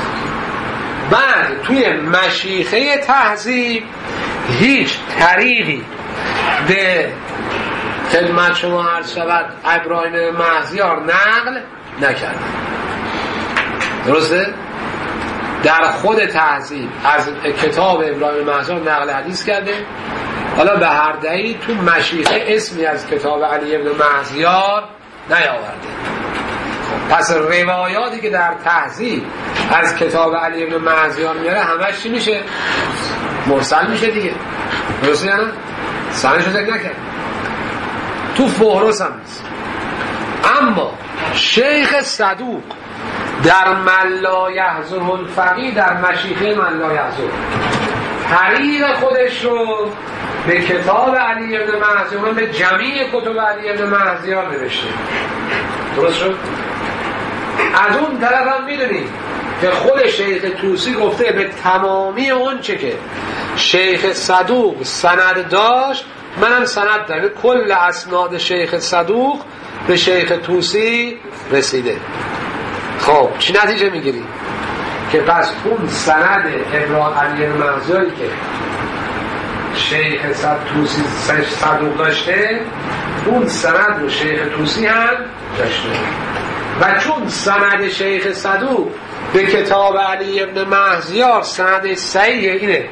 بعد توی مشیخه تهذیب هیچ طریقی به خدمت شما عرض شود ابراهیم مهزیار نقل نکرد، درسته؟ در خود تهذیب از کتاب ابراهیم مهزیار نقل حدیث کرده. حالا به هر دلیل تو مشیخه اسمی از کتاب علی بن مهزیار نیاورده. پس روایاتی که در تهذیب از کتاب علی بن مهزیار میاره همش چی میشه؟ مرسل میشه دیگه، درسته یا نه؟ سندش رو ذکر نکرد، تو فهرست هم نیست. اما شیخ صدوق در من لا یحزن الفقیه، در مشیخه من لا یحزن، طریق خودش رو به کتاب علی بن مهزیار، به جمیع کتب علی بن مهزیار نوشته، درست شد؟ از اون طرف هم میدونید که خود شیخ طوسی گفته به تمامی اون چه که شیخ صدوق سند داشت منم سند دارم، کل اسناد شیخ صدوق به شیخ طوسی رسیده. خب چی نتیجه میگیریم؟ که پس اون سند ابراهیم علی بن مهزیاری که شیخ طوسی صدوق داشته، اون سند رو شیخ طوسی هم داشته، و چون سند شیخ صدوق به کتاب علی بن مهزیار سند صحیح اینه،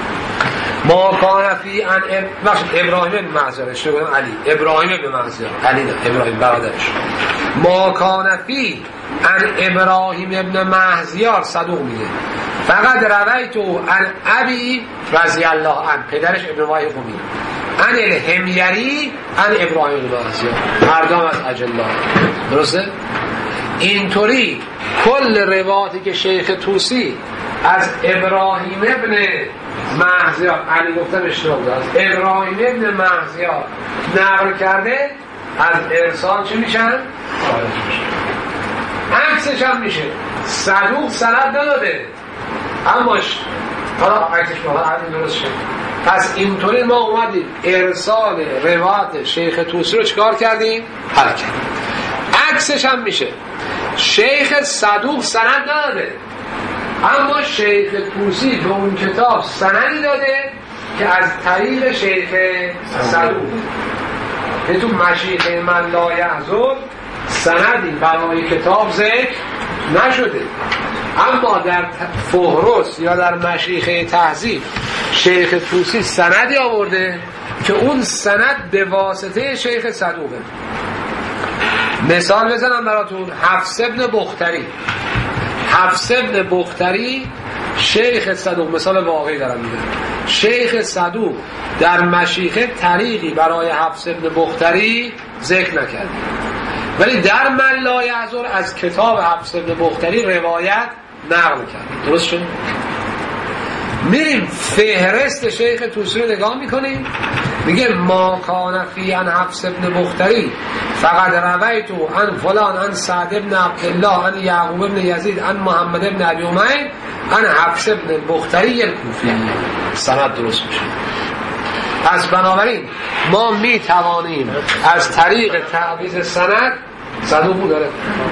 ما کان فی ان ابراهیم بن مهزیار، اشتباه علی ابراهیم بن مهزیار، علی نه ابراهیم برادرش، ما کان فی ان ابراهیم بن مهزیار صدوق میگه، فقط رویتو ان ابی رضی الله عنه، پدرش ابن وای قمی، ان الهمیری ان ابراهیم بن مهزیار، هر دو از اجلا، درسته؟ اینطوری کل روایاتی که شیخ طوسی از ابراهیم ابن مهزیار، علی گفتم اشتباه بود، از ابراهیم ابن مهزیار نقل کرده، از ارسال چه میشن؟ خارج میشن. عکسش هم میشه صدوق سند نداده، اما حالا عکسش ما علی درست شد. پس اینطوری ما اومدیم ارسال روایت شیخ طوسی رو چکار کردیم؟ حل کردیم. عکسش هم میشه شیخ صدوق سند نداده، اما شیخ طوسی به اون کتاب سندی داده که از طریق شیخ صدوق، که تو مشیخه من لا یحزن سندی برای کتاب ذکر نشده، اما در فهرست یا در مشیخه تهذیب شیخ طوسی سندی آورده که اون سند به واسطه شیخ صدوقه. مثال بزنم براتون، حفص ابن بختری، حفص ابن بختری شیخ صدوق، مثال واقعی دارم میگم، شیخ صدوق در مشیخه طریقی برای حفص ابن بختری ذکر نکرد، ولی در من لا یحضر از کتاب حفص ابن بختری روایت نقل کرد. درست شد؟ میریم فهرست شیخ طوسی رو نگاه میکنیم، میگه ما کان فی عن حفص ابن بختری فقط رویتو عن فلان عن سعد ابن عبدالله عن یعقوب ابن یزید عن محمد ابن ابی امیر عن حفص ابن بختری الکوفی. سند درست میشه. پس بنابراین ما میتوانیم از طریق تعویض سند، صدوق داره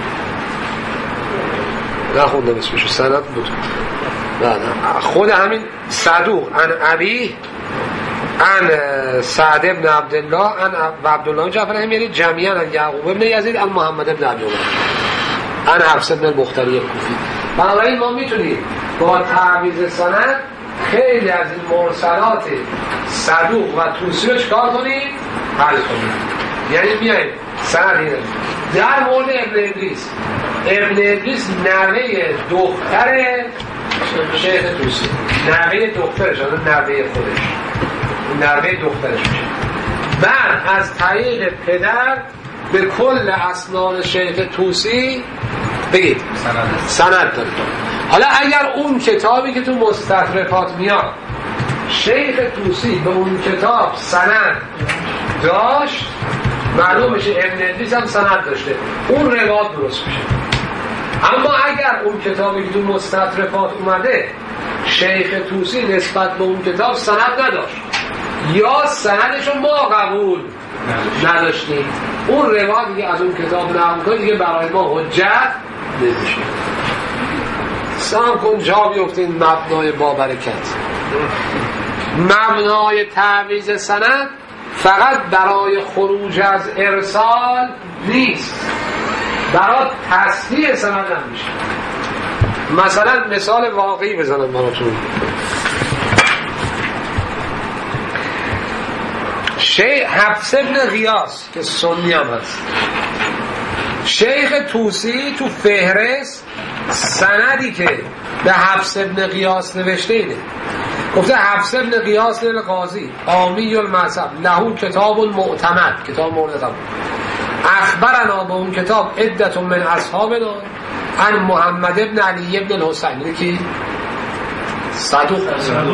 نخونده بسمشو سند بود نه نه خود همین صدوق عن ابی عن سعد ابن عبدالله عن عبدالله جعفر همیری جمعیاً عن یعقوب ابن یزید عن محمد ابن ابی امیر عن حفص ابن البختری الکوفی. بنابراین ما میتونیم با تعویض سند خیلی از این مرسلات صدوق و طوسی رو چکار کنیم؟ حل کنیم. یعنی میاییم سند اینه در مورد ابن ادریس، ابن ادریس نوه دختر شیخ طوسی، نوه دخترش، نوه خودش، نوه دخترش میشه. من از طریق پدر به کل اسناد شیخ طوسی بگید سند داریم. حالا اگر اون کتابی که تو مستطرفات میاد شیخ طوسی به اون کتاب سند داشت، معلوم میشه ابن ادریس هم سند داشته، اون روایت درست میشه. اما اگر اون کتابی که تو مستطرفات اومده شیخ طوسی نسبت به اون کتاب سند نداشت یا سندشو ما قبول نداشتیم، اون روایت دیگه از اون کتاب نقل کنه دیگه برای ما حجت نمیشه. سام کن جا بیفته این مبنای با برکت. مبنای تعویض سند فقط برای خروج از ارسال نیست، برای تصحیح سند هم میشه. مثلا مثال واقعی بزنم براتون. شیخ حفص ابن غیاث که سنی هم هست، شیخ طوسی تو فهرست سندی که به حفص ابن غیاث نوشته اینه، گفته حفص ابن غیاث القاضی عامی المذهب له کتاب معتمد، کتاب معتمد اخبرنا به اون کتاب عدت من اصحابنا عن محمد ابن علی ابن الحسین، اینه کی؟ صدوق.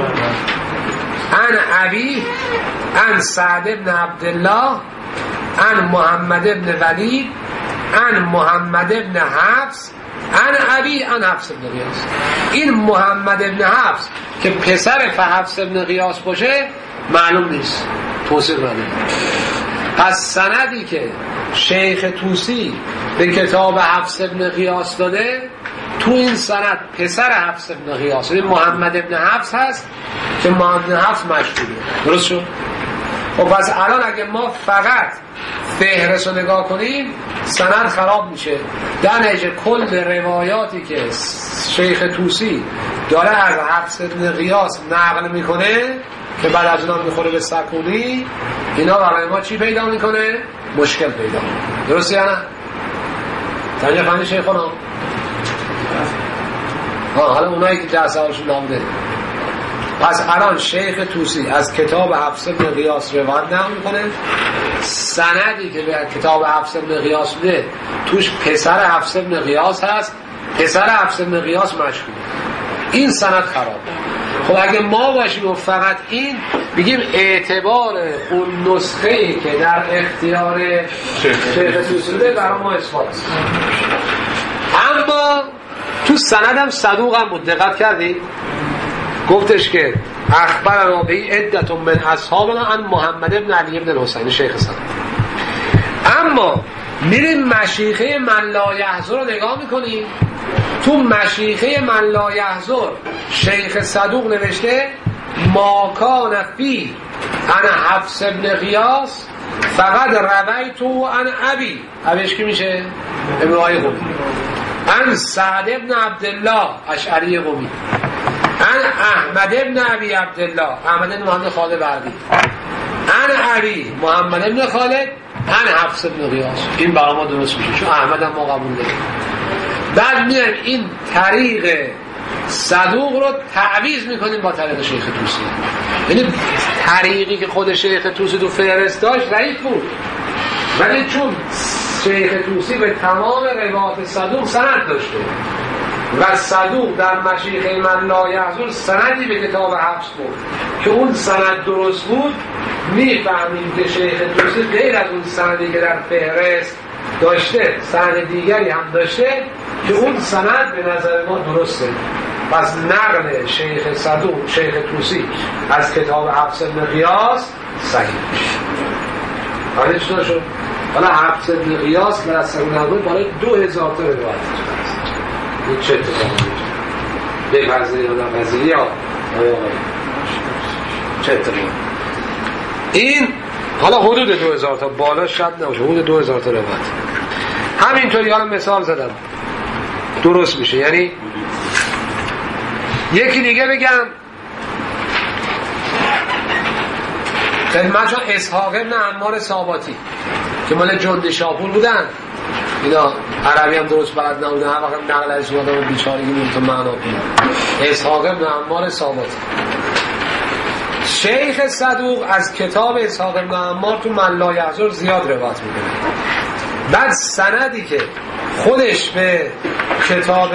عن ابی عن سعد ابن عبدالله عن محمد ابن ولید عن محمد ابن حفص عن ابی عن حفص ابن غیاث. این محمد ابن حفص که پسر حفص ابن غیاث باشه معلوم نیست، توصیف نداره. پس سندی که شیخ طوسی به کتاب حفص ابن غیاث داده، تو این سند پسر حفص ابن غیاث این محمد ابن حفص هست که محمد ابن حفص مشهوره. درست شد؟ و پس الان اگه ما فقط فهرست رو نگاه کنیم سند خراب میشه. در نتیجه کل روایاتی که شیخ طوسی داره از حفص ابن غیاث نقل میکنه که بعد از اونها میخوره به سکونی، اینا برای ما چی پیدا میکنه؟ مشکل پیدا میکنه. درسته یا نه؟ تنجه فهمی شیخونا؟ ها حالا اونایی که درس هاشون نامده. پس الان شیخ طوسی از کتاب حفص ابن غیاث روایت نقل میکنه، سندی که به کتاب حفص ابن غیاث میده توش پسر حفص ابن غیاث هست، پسر حفص ابن غیاث مشهور، این سند خرابه. خب اگه ما باشیم و فقط این بگیم اعتبار اون نسخه‌ای که در اختیار شیخ طوسی بوده برای ما اثبات. اما تو سند هم صدوق هم بود، دقت کردی؟ گفتش که اخبر رابعی عدت من اصحابنا عن محمد ابن علی ابن الحسین شیخ سند. اما میریم مشیخه من لا یحضر رو نگاه میکنیم، تو مشیخه من لا یحضر شیخ صدوق نوشته ما کان فی عن حفص ابن غیاث فقط رویتو عن ابی، ابیش کی میشه؟ ابراهیم قمی، عن سعد ابن عبدالله اشعری قمی، عن احمد ابن ابی عبدالله احمد ابن محمد خالد برقی، عن ابی محمد ابن خالد عن حفص ابن غیاث. این برای ما درست میشه چون احمد هم ما قبول داریم. بعد میایم این طریق صدوق رو تعویض میکنیم با طریق شیخ طوسی. یعنی طریقی که خود شیخ توسی تو فهرست داشت ضعیف بود، ولی چون شیخ توسی به تمام روایات صدوق سند داشته و صدوق در مشیخ من لا یحضر سندی به کتاب حفظ بود که اون سند درست بود، میفهمیم که شیخ توسی غیر از اون سندی که در فهرست داشته سند دیگری هم داشته که اون سند به نظر ما درسته. پس نقل شیخ صدوق شیخ توسی از کتاب حفظ ابن غیاث صحیح میشه. حالا چطور شد؟ حالا حفظ ابن غیاث در اثر نبوی بالای دو هزار تا روایت این چه اتفاقی میشه؟ بپذیری یا نپذیری یا چه اتفاقی؟ این حالا حدود دو هزار تا، بالا شد نباشه، حدود دو هزار تا روایت. همینطوری حالا مثال زدم درست میشه. یعنی یکی دیگه بگم خدمتشون اسحاق ابن عمار ساباتی که مال جند شاپور بودن، اینا عربی هم درست بلد نبودن، هر وقت نقل ازش اومدن و بیچارگی بود تو معنا کنن. اسحاق ابن عمار ساباتی شیخ صدوق از کتاب اسحاق ابن عمار تو من لا یحضر زیاد روایت میکنه. بعد سندی که خودش به کتاب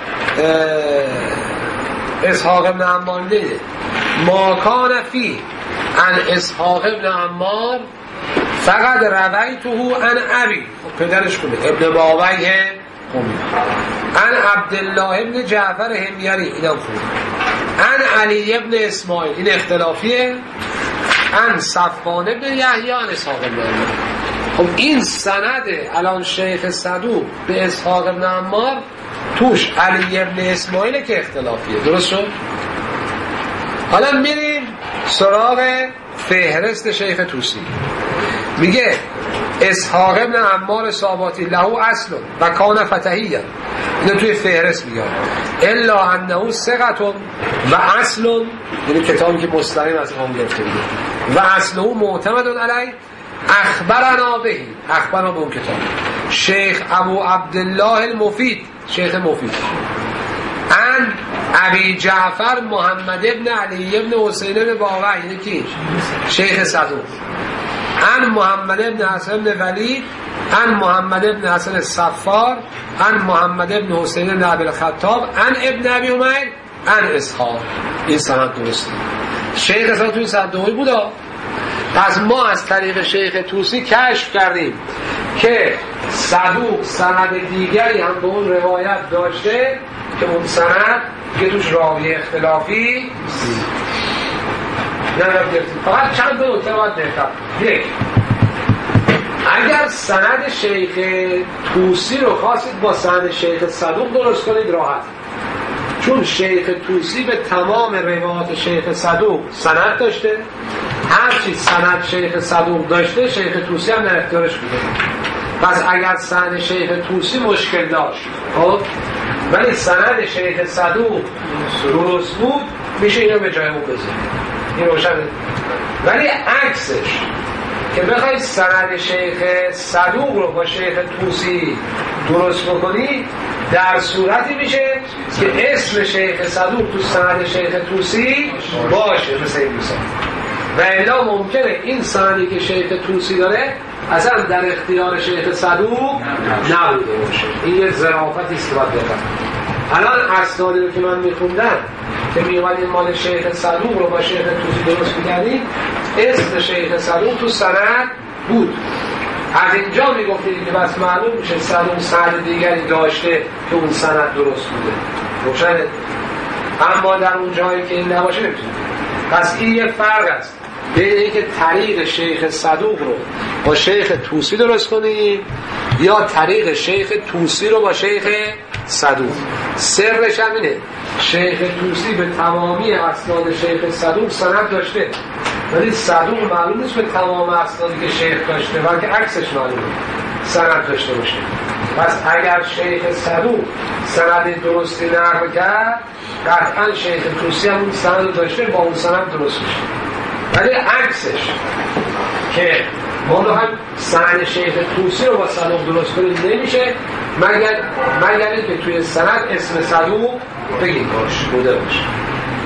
اسحاق ابن عمار دیده ما کان فی ان اسحاق ابن عمار فقط رویته ان ابی، پدرش کنه ابن باویه خومی، ان عبدالله ابن جعفر همیری اینم خومی، ان علی ابن اسماعیل این اختلافیه، ان صفوان ابن یحیی ان اسحاق ابن عمار. خب این سنده الان شیخ صدوق به اسحاق ابن عمار توش علی ابن اسماعیل که اختلافیه. درست شد؟ حالا میریم سراغ فهرست شیخ توسی. میگه اسحاق ابن عمار ساباتی له اصل و کان فتحیه، اینو توی فهرست میگه الا انه ثقه و اصل، یعنی کتابی که مستقیم از امام گرفته میگه و اصله معتمد علیه اخبرنا به، اخبرنا به اون کتاب شیخ ابو عبدالله المفید، شیخ مفید، ان ابی جعفر محمد ابن علی ابن حسین ابن باوی، یعنی کی؟ شیخ صدوق، ان محمد ابن حسن ابن ولید، ان محمد ابن حسن الصفار، ان محمد ابن حسین ابن ابی الخطاب، ان ابن ابی امیر، ان اسحاق. این سند درسته. شیخ صدوق توی سند دومی بودا. پس ما از طریق شیخ توسی کشف کردیم که صدوق سند دیگری هم به اون روایت داشته که اون سند که توش راوی اختلافی نمیدونم. فقط چند دو نکته باید بهتر. یک، اگر سند شیخ توسی رو خواستید با سند شیخ صدوق درست کنید راحت، چون شیخ توسی به تمام روایات شیخ صدوق سند داشته، هرچی سند شیخ صدوق داشته شیخ توسی هم در اختیارش بوده. پس اگر سند شیخ توسی مشکل داشت خب ولی سند شیخ صدوق درست بود، میشه اینو به جای اون بذارید، این روشنه. ولی عکسش که بخواید سند شیخ صدوق رو با شیخ توسی درست بکنی، در صورتی میشه که اسم شیخ صدوق تو سند شیخ توسی باشه مثل این مثال، و الا ممکنه این سندی که شیخ توسی داره اصلا در اختیار شیخ صدوق نبوده باشه. این یه ظرافتی است که باید بکنم. الان اسنادی رو که من میخوندم که میومد این مال شیخ صدوق رو با شیخ توسی درست میکردیم، اسم شیخ صدوق تو سند بود. از اینجا میگفتید که بس معلوم میشه صدوق سند دیگری داشته که اون سند درست بوده. روشنه؟ اما در اون جایی که این نباشه نمیتونید. پس این یه فرق است بین اینکه طریق شیخ صدوق رو با شیخ توسی درست کنیم یا طریق شیخ توسی رو با شیخ صدوق. سرش هم اینه شیخ توسی به تمامی اسناد شیخ صدوق سند داشته، ولی صدوق معلوم نیست به تمام اسنادی که شیخ داشته، بلکه عکسش معلومه سند داشته باشه. پس اگر شیخ صدوق سند درستی نقل کرد، قطعا شیخ توسی هم اون سند داشته، با اون سند درست میشه. ولی عکسش که ما رو هم سند شیخ توسی رو با صدوق درست کنید نمیشه، مگر, مگر که توی سند اسم صدوق بگید باش بوده باشه.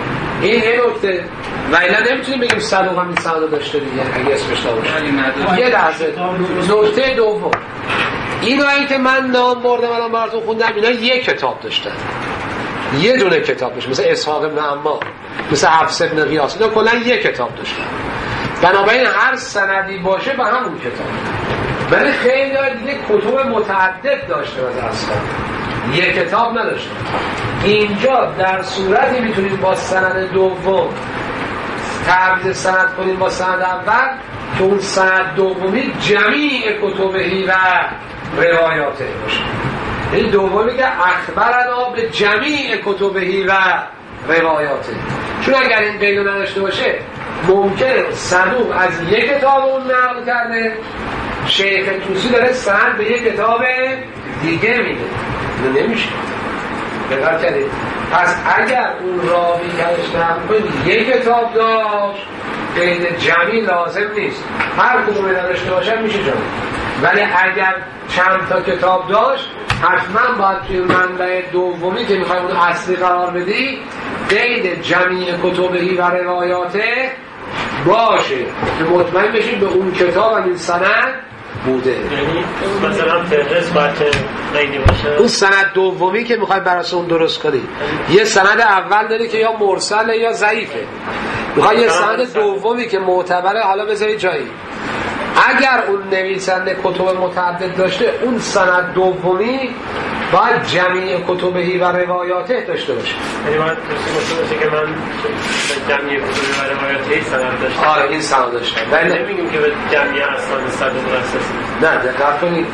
این یه نکته و اینا نمیتونیم بگیم صدوق هم این سند داشته دیگه اگه اسمش داشته. یه لحظه نکته دوم اینایی که من نام بردم الان براتون خوندم اینا یک کتاب داشتن، یه دونه کتاب داشتن، مثل اسحاق بن عمار، مثل حفص بن غیاث، اینا کلا یک کتاب داشتن. بنابراین هر سندی باشه به همون کتاب. ولی خیلی دیگه کتب متعدد داشته مثلا اصلا یک کتاب نداشته. اینجا در صورتی میتونیم با سند دوم تعویض سند کنیم با سند اول که اون سند دومی جمیع کتبهی و روایاته باشه. این دومی که اخبرنا به جمیع کتبهی و روایاته، چون اگر این قید نداشته باشه ممکنه صدوق از یک کتاب اون نقل کرده، شیخ طوسی داره سند به یک کتاب دیگه میده، نمیشه. دقت کردید؟ پس اگر اون راوی کارش نقل کنید یک کتاب داشت قید جمعی لازم نیست، هر کدوم داشته باشه میشه جمعی. ولی اگر چند تا کتاب داشت حتما باید توی منبع دومی که میخوای اون اصلی قرار بدی قید جمعی کتبهی و روایاته باشه که مطمئن بشید به اون کتاب هم این سند بوده. یعنی مثلا فهرست باید قیدی باشه. اون سند دومی که میخوای براش اون درست کنی یه سند اول داری که یا مرسله یا ضعیفه، میخوای یه سند دومی که معتبره حالا بذاری جایی. اگر اون نویسنده کتب متعدد داشته اون سند دومی باید جمعی کتبهی و روایاته داشته باشه. یعنی باید درسته باشه که من جمعی کتبهی و روایاته سند داشته. آره این سند داشته. ولی نمیگیم که به جمعی اسناد صدوق اساسی. نه دقت کنید،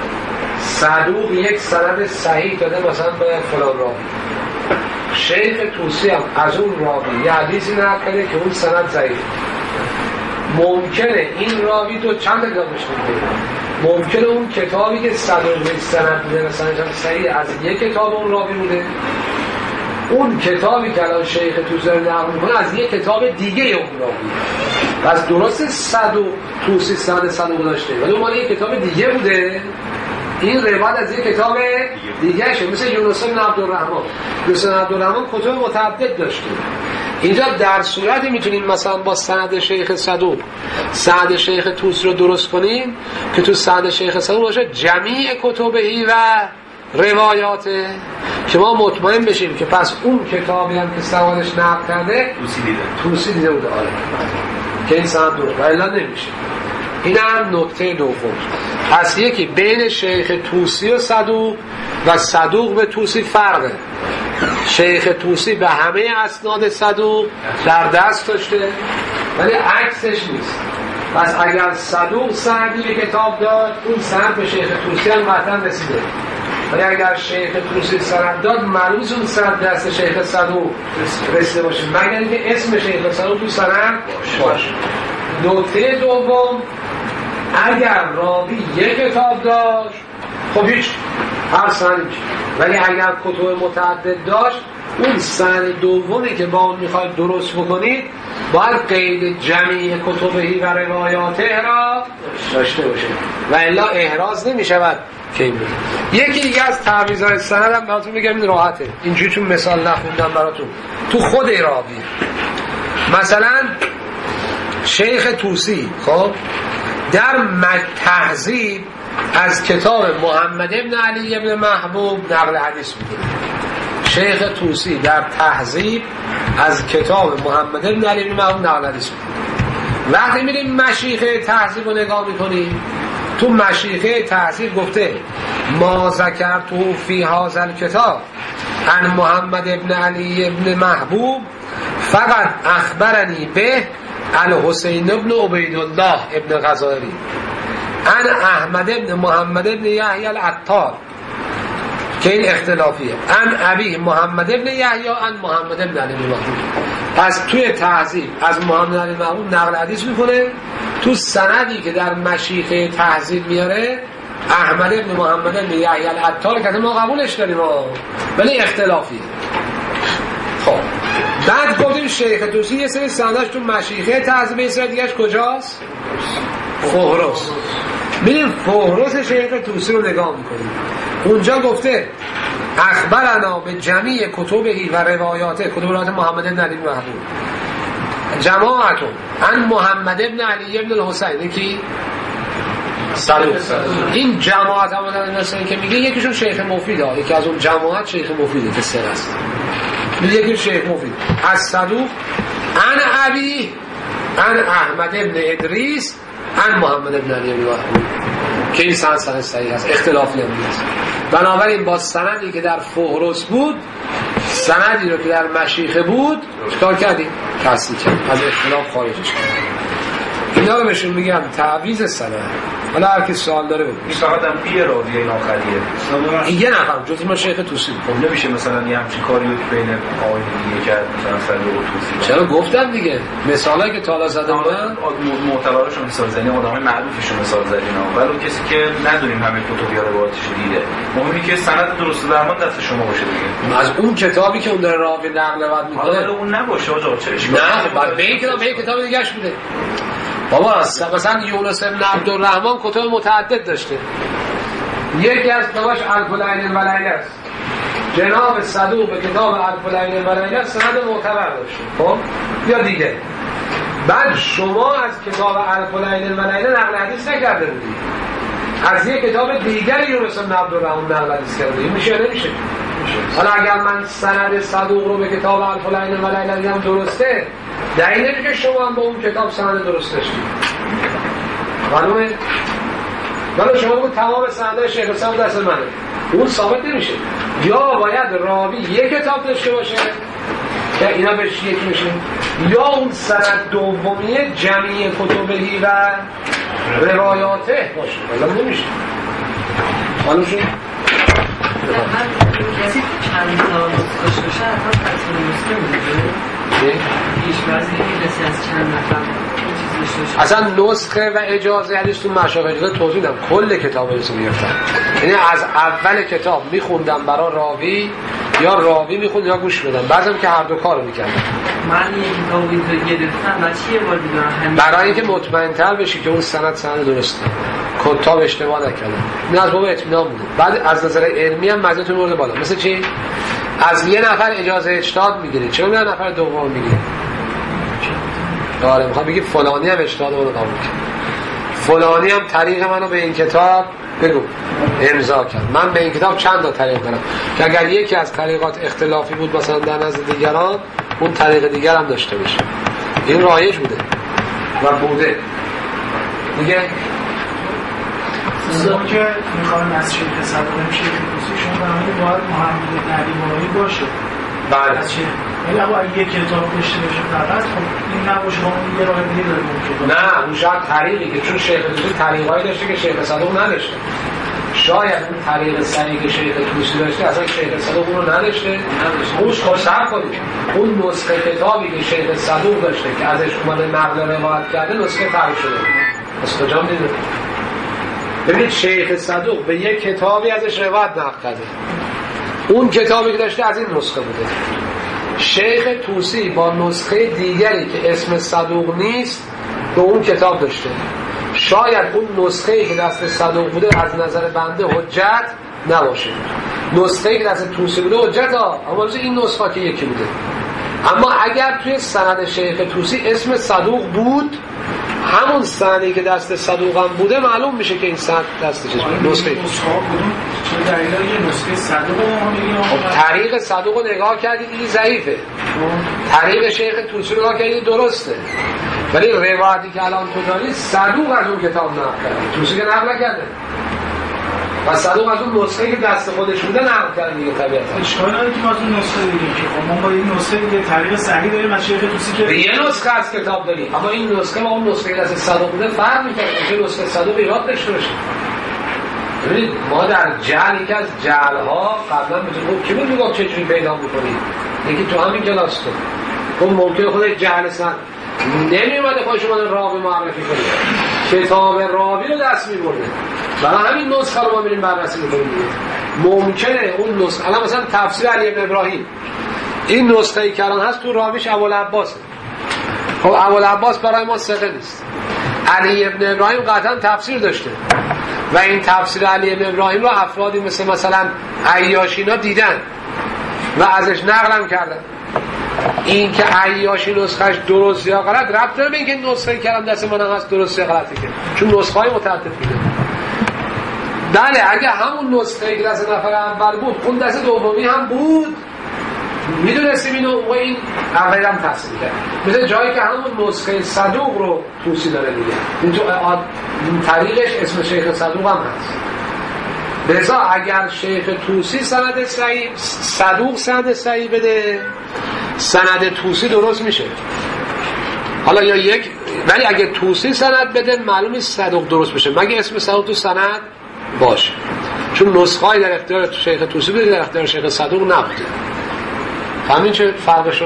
صدوق یک سند صحیح داده مثلا به فلان راوی، شیخ طوسی هم از اون راوی یه حدیثی نقل کرده که اون سند ضعیف. ممکنه این راوی تو چند کتاب داشته ممکنه اون کتابی که صدوق به سند بوده مثلا صحیح از یک کتاب اون راوی بوده، اون کتابی که الان شیخ طوسی نقل میکنه از یک کتاب دیگه اون راوی. پس درست صدوق طوسی سند صدوق داشته ولی اون مال یک کتاب دیگه بوده، این روایت از یک کتاب دیگه شه. مثل یونس بن عبدالرحمن، یونس بن عبدالرحمن کتب متعدد داشته. اینجا در صورتی میتونیم مثلا با سند شیخ صدوق سند شیخ طوسی رو درست کنیم که تو سند شیخ صدوق باشه جمیع کتبهی و روایاته که ما مطمئن بشیم که پس اون کتابی هم که سوالش نقل کرده طوسی دیده طوسی دیده بوده. آره که این سند درست ولی نمیشه. این هم نکته دوم. پس یکی بین شیخ طوسی و صدوق و صدوق به طوسی فرقه. شیخ طوسی به همه اسناد صدوق در دست داشته ولی عکسش نیست. پس اگر صدوق سندی به کتاب داد اون سند به شیخ طوسی هم قطعا رسیده، ولی اگر شیخ طوسی سند داد معلوم اون سند دست شیخ صدوق رسیده باشه مگر اینکه اسم شیخ صدوق تو سند باشه. نکته دوم، اگر راوی یک کتاب داشت خب هیچ هر سندی میشه، ولی اگر کتب متعدد داشت اون سند دومی که با اون میخواید درست بکنید باید قید جمعی کتبهی و روایاته را داشته باشه و الا احراز نمیشود که این بود. یکی دیگه از تعویض‌های سند هم براتون میگم این راحته، اینجوری چون مثال نخوندم براتون تو خود راوی. مثلا شیخ طوسی خب در تهذیب از کتاب محمد ابن علی ابن محبوب نقل حدیث میکنه. شیخ طوسی در تهذیب از کتاب محمد ابن علی ابن محبوب نقل حدیث میکنه. وقتی میریم مشیخه تهذیب رو نگاه میکنیم تو مشیخه تهذیب گفته ما ذکرته فی هذا الکتاب عن محمد ابن علی ابن محبوب فقط اخبرنی به الحسین ابن عبیدالله ابن غزالی عن احمد ابن محمد ابن یحیی العطار که این اختلافیه، عن ابی محمد ابن یحیی عن محمد ابن علی محبوب. پس توی تهذیب از محمد علی محبوب نقل حدیث میکنه، تو سندی که در مشیخه تهذیب میاره احمد ابن محمد ابن یحیی العطار که ما قبولش داریم ولی اختلافیه. خب بعد گفتیم شیخ طوسی یه سری سنداش تو مشیخه تهذیب، یه سری دیگه‌اش کجاست؟ فهرست. میریم فهرست شیخ طوسی رو نگاه میکنیم، اونجا گفته اخبرنا به جمیع کتبهی و روایاته، کتب روایات محمد بن علی بن محمود جماعتون ان محمد بن علی بن الحسین کی صدوق. این جماعت هم مثلا که میگه یکیشون شیخ مفیده، یکی از اون جماعت شیخ مفیده که سر است، یکی شیخ مفید از صدوق ان ابی ان احمد بن ادریس ان محمد بن علی بن محمود که این سند سند صحیح است، اختلافی هم نیست. بنابراین با سندی که در فهرست بود، سندی رو که در مشیخه بود چکار کردیم؟ تصحیح کردیم، از اختلاف خارجش کردیم. اینا رو بهشون میگم تعویض سند. حالا هر کی سوال داره بگو. این فقط هم پی راویه این آخریه. این یه نفر جز ما شیخ توسی. خب نمیشه مثلا یه همچین کاری رو بین آقای دیگه کرد مثلا صدوق و توسی. چرا گفتم دیگه مثالایی که تالا زدم من معتبرشون مثال زدن، آدمای معروفشون مثال زدن، ولی کسی که ندونیم همه کتب یا روایتش دیده. مهمه که سند درست درمان دست شما باشه دیگه. از اون کتابی که اون در راوی نقل رود میکنه. حالا اون نباشه آقا چه اشکالی؟ نه بعد به این کتاب به این کتاب دیگه‌اش بوده. بابا مثلا یونس بن عبدالرحمن کتب متعدد داشته، یکی از کتاباش الفلین و لیله است. جناب صدوق به کتاب الفلین و لیله سند معتبر داشته، خب یا دیگه. بعد شما از کتاب الفلین و لیله نقل حدیث نکرده بودید، از یک کتاب دیگر یونس بن عبدالرحمن نقل حدیث کرده. این میشه نمیشه؟ حالا اگر من سند صدوق رو به کتاب الفلین و لیله میگم درسته، دلیل نمیشه که شما هم با اون کتاب سند درست داشتید. معلومه؟ ولی شما بگو تمام سندهای شیخ الاسلام دست منه، اون ثابت نمیشه. یا باید راوی یک کتاب داشته باشه که اینا بهش یکی میشه، یا اون سند دومیه جمعی کتبهی و روایاته باشه. ولی نمیشه. معلوم شد؟ کسی چند تا داشته باشه حتی تصمیم مسلم میده پیش بعضی که کسی از چند نفر اصلا نسخه و اجازه حدیث تو مشایخ اجازه توضیح دادم، کل کتاب رو میگفتم، یعنی از اول کتاب میخوندم برای راوی، یا راوی میخوند یا گوش میدم، بعضیم که هر دو کارو میکردم. من یک کتابی رو گرفتم و چیه بازی دارم برای اینکه مطمئن تر بشی که اون سند سند درسته، کتاب اشتباه نکردم، این از باب اطمینان بوده. بعد از نظر علمی هم مزیتون مورد بالا، مثل چی؟ از یه نفر اجازه اجتهاد میگیری، چرا یه نفر دوم میگیری؟ داره میخوام بگی فلانی هم اجتهاد منو قبول کرد، فلانی هم طریق منو به این کتاب بگو امضا کرد. من به این کتاب چند تا طریق دارم که اگر یکی از طریقات اختلافی بود مثلا در نزد دیگران، اون طریق دیگر هم داشته باشه. این رایج بوده و بوده دیگه. سوال که میخوایم از شیخ صدوق میشه که شما برای باید محمد بن علی مرایی باشه. بله. از چه؟ یعنی اگه یک کتاب داشته باشه فقط، خب این نباشه، اون یه راه دیگه داره ممکنه. نه اون شاید طریقی که چون شیخ توسی طریقایی داشته که شیخ صدوق نداشته. شاید اون طریق سری که شیخ توسی داشته اصلا شیخ صدوق اون رو نداشته. اونش خواستر کنید. اون نسخه کتابی که شیخ صدوق داشته که ازش اومده نقل روایت کرده نسخه فرق شده. از کجا میدونید؟ ببینید شیخ صدوق به یک کتابی ازش روایت نقل کرده، اون کتابی که داشته از این نسخه بوده. شیخ توسی با نسخه دیگری که اسم صدوق نیست به اون کتاب داشته. شاید اون نسخه‌ای که دست صدوق بوده از نظر بنده حجت نباشه، نسخه‌ای که دست توسی بوده حجت ها، اما این نسخه که یکی بوده. اما اگر توی سند شیخ توسی اسم صدوق بود، همون سندی که دست صدوق هم بوده معلوم میشه که این سند دستش بوده. نسخه چه دلیلی نسخه صدوق رو میگیم؟ طریق صدوق رو نگاه کردید دیگه ضعیفه، طریق شیخ توسی رو نگاه کردید درسته، ولی روایتی که الان تو داری صدوق از اون کتاب نقل کرده، توسی که نقل نکرده و صدوق از اون نسخه که دست خودش بوده نقل کرده دیگه. طبیعتا اشکال نداره که ما از اون نسخه دیگه که خب ما با این نسخه دیگه طریق صحیح داریم از شیخ توسی که یه نسخه از کتاب داریم، اما این نسخه با اون نسخه که دست صدوق بوده فرق می‌کنه، که نسخه صدوق ایراد داشته باشه. ببینید ما در جعل یکی از جعل‌ها قبلا میگم کی بود میگم چجوری پیدا می‌کنید، یکی تو همین کلاس تو اون ممکنه خود جعل سن نمی‌اومده خودش من راوی معرفی کنه، کتاب راوی رو دست می‌برده، برای همین نسخه رو ما می‌ریم بررسی می‌کنیم. ممکنه اون نسخه الان مثلا تفسیر علی بن ابراهیم، این نسخه‌ای که الان هست تو راویش ابوالعباس، خب ابوالعباس برای ما ثقه نیست. علی بن ابراهیم قطعا تفسیر داشته، و این تفسیر علی بن ابراهیم رو افرادی مثل مثلا عیاشینا دیدن و ازش نقلم کردن. این که عیاشی نسخهش درست یا غلط ربط داره به اینکه نسخه کردم دست من هم هست درست یا غلطی که چون نسخه های متعدد میده. بله اگه همون نسخه که دست نفر اول بود اون دست دومی هم بود میدونستیم اینو و این اولی هم تفسیر کرد. مثل جایی که همون نسخه صدوق رو توسی داره میگه این تو طریقش اسم شیخ صدوق هم هست. لذا اگر شیخ توسی سند صحیح صدوق سند صحیح بده سند توسی درست میشه. حالا یا یک ولی اگه توسی سند بده معلوم نیست صدوق درست بشه مگه اسم صدوق تو سند باشه چون نسخه‌ای در اختیار شیخ توسی بوده در اختیار شیخ صدوق نبوده. همین چه فرقشون؟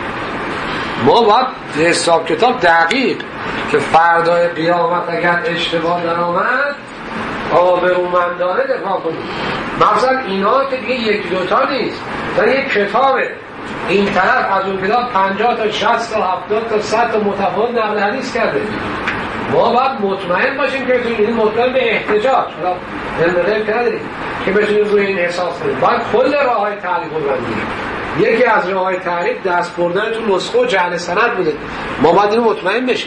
ما باید حساب کتاب دقیق که فردای قیامت اگر اشتباه در آمد آبرومندانه دفاع کنیم. مثلا اینا که دیگه یک دوتا نیست در یک کتابه این طرف از اون کتاب پنجاه تا شصت تا هفتاد تا صد تا متفاوت نقل حدیث کرده. ما باید مطمئن باشیم که بتونیم مطمئن به احتجاج حالا علم کردیم که بتونیم روی این احساس کنیم. باید کل راه های تعریف رو بندیم. یکی از راه های تعریف دست بردن تو نسخه و جعل سند بوده. ما باید اینو مطمئن بشیم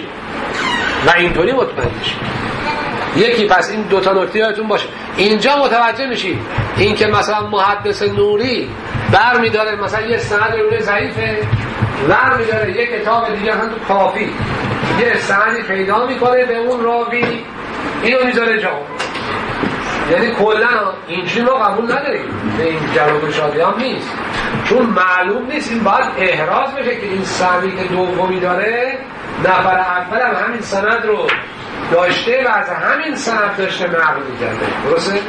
و اینطوری مطمئن بشیم. یکی پس این دوتا نکته یادتون باشه. اینجا متوجه میشید این که مثلا محدث نوری بر میداره مثلا یه سند روی ضعیفه بر میداره یه کتاب دیگه هم تو کافی یه سندی پیدا میکنه به اون راوی اینو میذاره جا. یعنی کلا اینجوری ما قبول نداریم به این جلو گشادی هم نیست چون معلوم نیست. این باید احراز بشه که این سندی که دومی داره نفر اول هم همین سند رو داشته و از همین سند داشته نقل می‌کرده. درسته؟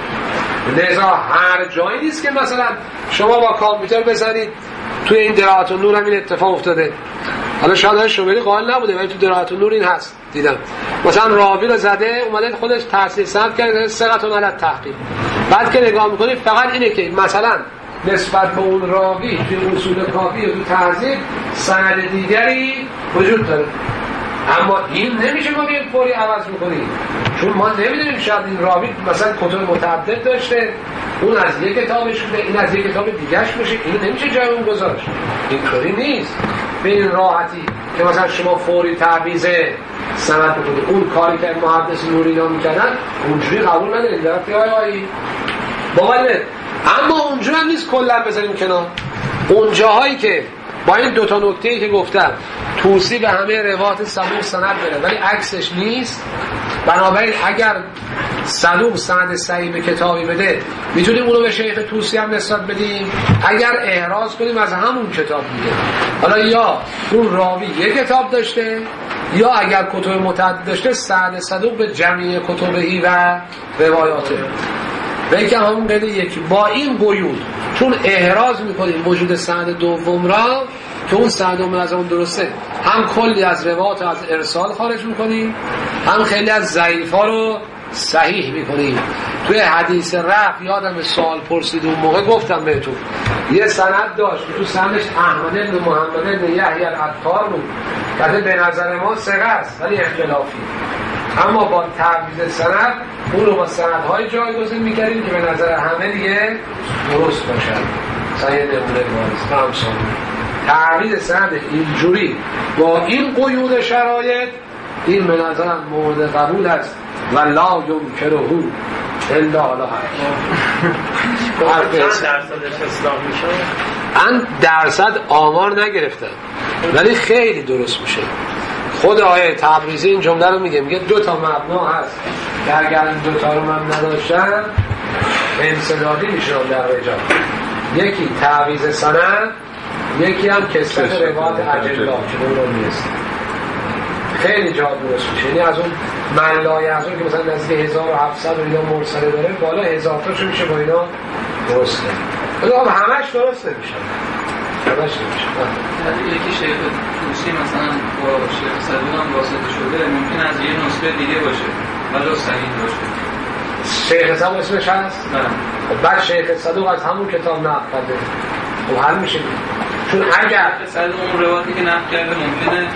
لذا هر جایی نیست که مثلا شما با کامپیوتر بزنید توی این درایت النور هم این اتفاق افتاده. حالا شاید شوبری قائل نبوده ولی تو درایت النور این هست دیدم. مثلا راوی رو زده اومده خودش تصحیح سند کرده ثقتون علی التحقیق. بعد که نگاه می‌کنید فقط اینه که مثلا نسبت به اون راوی توی اصول کافی و تو تهذیب سند دیگری وجود داره. اما این نمیشه ما یک فوری عوض میکنیم چون ما نمیدونیم شاید این راوی مثلا کتب متعدد داشته اون از یک کتابش بوده این از یک کتاب دیگهش باشه این نمیشه جای اون گذاشت. این طوری نیست به این راحتی که مثلا شما فوری تعویض سند بکنید. اون کاری که محدث نوری نا میکردن اونجوری قبول نداریم درسته های آیی باوله. اما اونجوری هم نیست کلا بذاریم کنار. اون جاهایی که با این دوتا نکته‌ای که گفتم توصیف به همه روایات صدوق سند بره ولی عکسش نیست بنابراین اگر صدوق سند صحیح به کتابی بده میتونیم اونو به شیخ توسی هم نسبت بدیم اگر احراز کنیم از همون کتاب دیگه. حالا یا اون راوی یک کتاب داشته یا اگر کتب متعدد داشته سند صدوق به جمعی کتبهی و روایاته بلکه همون قید یکی. با این قیود چون احراز میکنیم وجود سند دوم را که اون سند دوم از اون درسته هم کلی از روایات از ارسال خارج میکنیم هم خیلی از ضعیفا رو صحیح میکنیم. توی حدیث رفع یادم سوال پرسید اون موقع گفتم بهتون یه سند داشت تو سندش احمد بن محمد بن یحیی العطار بود که به نظر ما ثقه است ولی اختلافی اما با تعویض سند اون رو با سندهای جایگزین میکردیم که به نظر همه دیگه درست باشد. صحیح نمونه باز همسان تعویض سند اینجوری با این قیود شرایط این به نظرم مورد قبول است و لا یمکنه الا علی چند درصدش اصلاح میشه؟ من درصد آمار نگرفتم ولی خیلی درست میشه. خود آیه تبریزی این جمله رو میگه میگه دو تا مبنا هست که اگر این دو تا رو من نداشتم انسدادی میشم در رجال. یکی تعویض سند یکی هم کثرت روایات اجلا که اون رو میرسه خیلی جا درست میشه. یعنی از اون ملای از اون که مثلا نزدیک هزار و هفتصد اینا مرسله داره بالا هزار تاشو میشه با اینا درست کنه ولی همش درست نمیشه همش نمیشه. یکی شیخ توسی مثلا با شیخ صدوق هم واسطه شده ممکن از یه نسخه دیگه باشه ولی صحیح باشه. شیخ صدوق اسمش هست؟ نه. بعد شیخ صدوق از همون کتاب نقل کرده و حل میشه چون اگر صدوق اون روایتی که نقل کرده ممکنه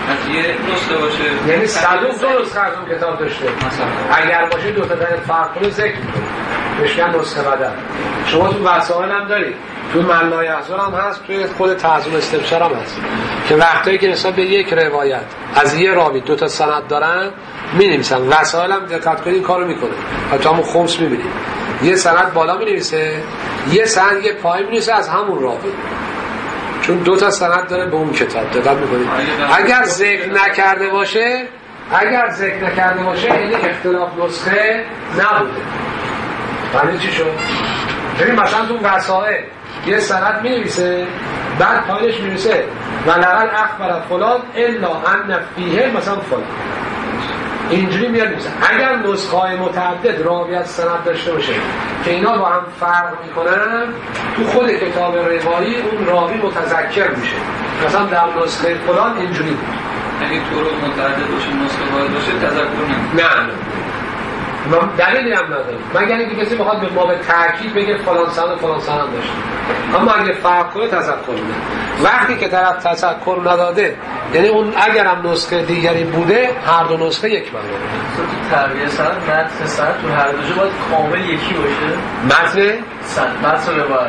از یه نسخه باشه، یعنی صدوق دو نسخه از اون کتاب داشته مثلا اگر باشه دو تا طریق فرق کنه ذکر می‌کنه بهش نسخه بدل. شما تو وسائل هم دارید، تو ملای احزار هم هست، توی خود تعظیم استبشار هم هست که وقتایی که نسبت به یک روایت از یه راوی دو تا سند دارن می‌نویسن. وسائل هم دقت کنید این کارو میکنه، حتی همون خمس می‌بینید یه سند بالا می‌نویسه یه سند یه پایین می‌نویسه از همون راوی، چون دو تا سند داره به اون کتاب. دقت می‌کنید اگر ذکر نکرده باشه اگر ذکر نکرده باشه یعنی اختلاف نسخه نبوده. یعنی چی شد؟ ببین مثلا تو وسائل یه سند می‌نویسه بعد پایینش می‌نویسه ولعل اخبر فلان الا ان فیه مثلا فلان، اینجوری میاد میشه. اگر نسخه‌های متعدد راویت سند داشته باشه که اینا با هم فرق میکنن تو خود کتاب روایی اون راوی متذکر میشه، مثلا در نسخه فلان اینجوری بود. اگه طرق متعدد باشه نسخه واحد باشه تذکر نمیشه. نه نه من دلیلی هم ندارم مگر اینکه کسی بخواد به ما به تاکید بگه فلان سند فلان سند داشته، اما اگه فرق کنه تذکر میده. وقتی که طرف تذکر نداده یعنی اون اگر هم نسخه دیگری بوده هر دو نسخه یک معنی. تو تربیه سند متن سند تو هر دو جا باید کامل یکی باشه. متن سند متن روایت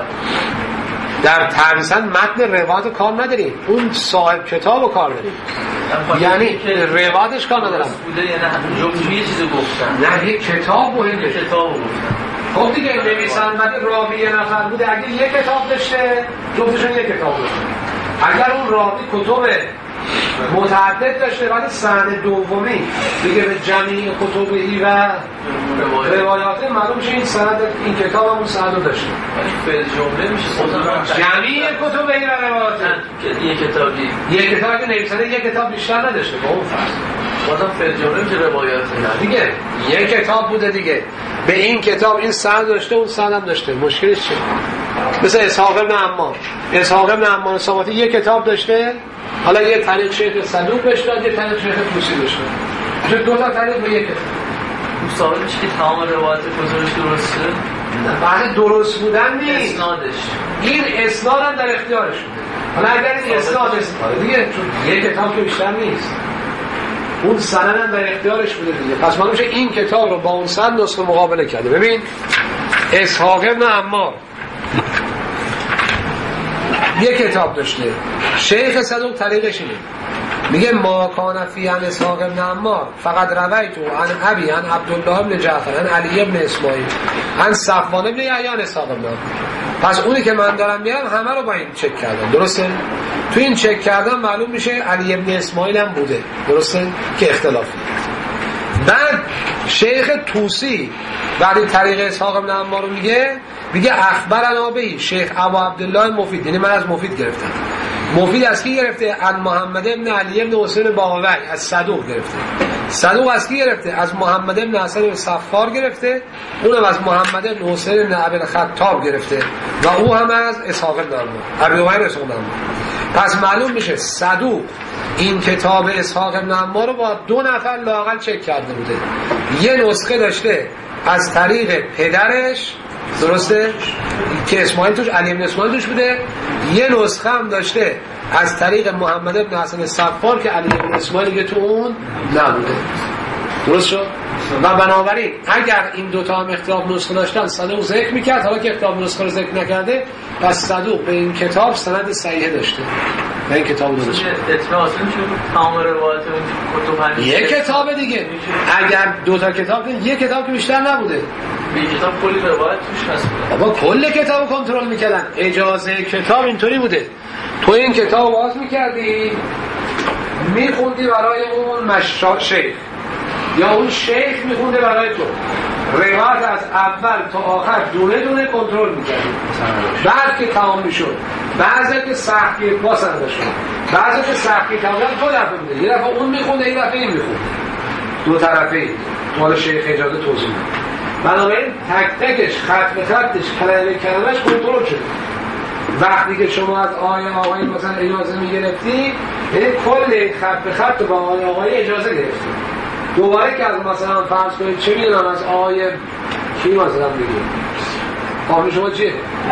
در تربیه متن روایت کار نداریم، اون صاحب کتابو کار داریم، یعنی روایتش کار ندارم بوده یا نه جمله یه چیزو گفتن نه یک کتاب مهمه کتابو گفتن. خب دیگه نویسنده راوی یه نفر بوده اگه یک کتاب داشته جفتشون یک کتاب داشته. اگر اون راوی کتب متعدد داشته ولی سند دومی دیگه به جمعی کتبی و روایات معلوم میشه این سند این کتاب هم اون سند داشته. فعل جمله میشه جمعی کتبی و روایات یک کتابی یک کتاب که نویسنده یک کتاب بیشتر نداشته با اون فرض بازم فعل جمله میشه روایات نه دیگه یک کتاب بوده دیگه به این کتاب این سند داشته اون سند هم داشته. مشکلش چیه؟ مثل اسحاق بن عمار اسحاق بن عمار ثابتی یک کتاب داشته، حالا یه طریق شیخ صدوق بهش داد یه طریق شیخ توسی بهش داد، چون دو تا طریق به یک کتاب. ثابت میشه که تمام روایت کتابش درسته؟ نه بعد درست بودن نیست، اسنادش این اسناد هم در اختیارش بوده. حالا اگر این اسناد اسناد دیگه چون یک کتاب که بیشتر نیست اون سند هم در اختیارش بوده دیگه، پس معلوم میشه این کتاب رو با اون سند نسخه مقابله کرده. ببین اسحاق بن عمار یک کتاب داشته، شیخ صدوق طریقش اینه میگه ما کان فی عن اسحاق بن عمار فقط رویت عن ابی عن عبدالله بن جعفر عن علی بن اسماعیل عن صفوان بن یحیی عن اسحاق بن عمار. پس اونی که من دارم میارم همه رو با این چک کردم، درسته؟ تو این چک کردم معلوم میشه علی بن اسماعیل هم بوده، درسته؟ که اختلافی. بعد شیخ توسی بعد این طریق اسحاق بن عمار رو میگه میگه اخبرنا به شیخ ابو عبدالله مفید، یعنی من از مفید گرفتم. مفید از کی گرفته؟ از محمد بن علی بن حسین باقوی از صدوق گرفته. صدوق از کی گرفته؟ از محمد بن حسن بن صفار گرفته، اونم از محمد بن حسین بن ابی الخطاب گرفته و او هم از اسحاق بن عمار ابی عمر اسحاق بن عمار. پس معلوم میشه صدوق این کتاب اسحاق بن عمار رو با دو نفر لااقل چک کرده بوده. یه نسخه داشته از طریق پدرش، درسته؟ که اسماعیل توش علی بن اسماعیل توش بوده. یه نسخه هم داشته از طریق محمد بن حسن صفار که علی بن اسماعیل دیگه تو اون نبوده. درست شد؟ و بنابراین اگر این دوتا هم اختلاف نسخه داشتن صدوق ذکر میکرد، حالا که اختلاف نسخه رو ذکر نکرده پس صدوق به این کتاب سند صحیح داشته، به این کتاب داشته. اطلاع حاصل میشه تمام روایت اون کتاب همین یک کتاب دیگه. اگر دوتا کتاب که یک کتاب که بیشتر نبوده، این کتاب کلی روایت توش هست. بابا کل کتاب کنترل میکردن. اجازه کتاب اینطوری بوده تو این کتاب باز میکردی میخوندی برای اون مشا شیخ یا اون شیخ میخونده برای تو، روایت از اول تا آخر دونه دونه کنترل میکردی. بعد که تمام میشد بعضی که سختی پاسنده شد، بعضی که سختی تمام دو دفعه بوده، یه دفعه اون میخونده یه دفعه این میخونده، دو طرفه مال شیخ اجازه توضیح میده. بنابراین تک تکش خط به خطش کلمه به کلمهش کنترل شده. وقتی که شما از آیه آقای مثلا اجازه میگرفتی یعنی کل این خط به خط با آیه آقای اجازه گرفتی. دوباره که از مثلا فرض کنید چه میدونم از آیه کی مثلا بگیم آیه شما چیه؟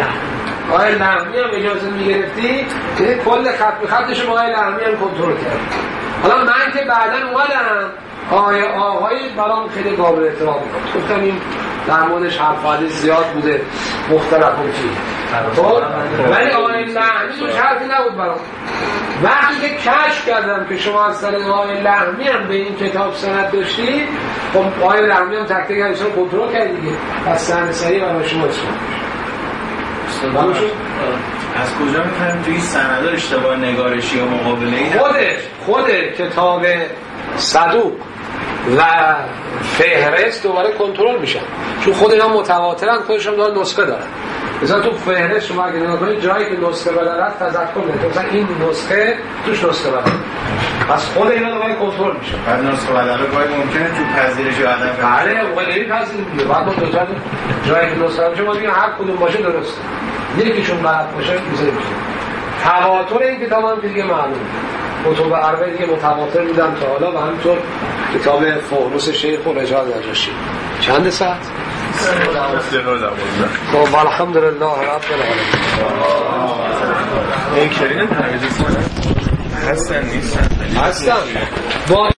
آیه لحمی هم اجازه میگرفتی یعنی کل خط به خطش با آیه لحمی هم کنترل کرد. حالا من که بعدا اومدم آقای آقای برام خیلی قابل احترام بود، گفتم این در موردش حرف حدیث زیاد بوده مختلفون فیه، ولی آقای لحمی توش حرفی نبود برام. وقتی که کشف کردم که شما از طریق آقای لحمی هم به این کتاب سند داشتید، خب آقای لحمی هم تک تک همیشه کنترل کرد دیگه، پس سند صحیح برای شما اسم از کجا میفهمیم توی سند اشتباه نگارشی یا مقابله ای؟ خودش خود کتاب صدوق و فهرست دوباره کنترل میشن، چون خود اینا متواترن، خودشون دارن نسخه دارن. مثلا تو فهرست شما اگه نگاه کنید جایی که نسخه بلدت تذکر میده، مثلا این نسخه توش نسخه بلد، پس خود اینا دوباره کنترل میشن. بعد نسخه بلد باید ممکنه تو پذیرش یا عدم بله موقع نمیپذیریم دیگه، بعد ما دو تا جایی که نسخه باشه ما میگیم هر کدوم باشه درسته، یکیشون غلط باشه میذاریم. تواتر این کتاب هم دیگه معلومه، کتب عربی دیگه متواتر میدم تا حالا، و همینطور کتاب فهرست شیخ و رجال نجاشی. چند ساعت؟ خب الحمدلله رب العالمین. این کریم هستن نیستن هستن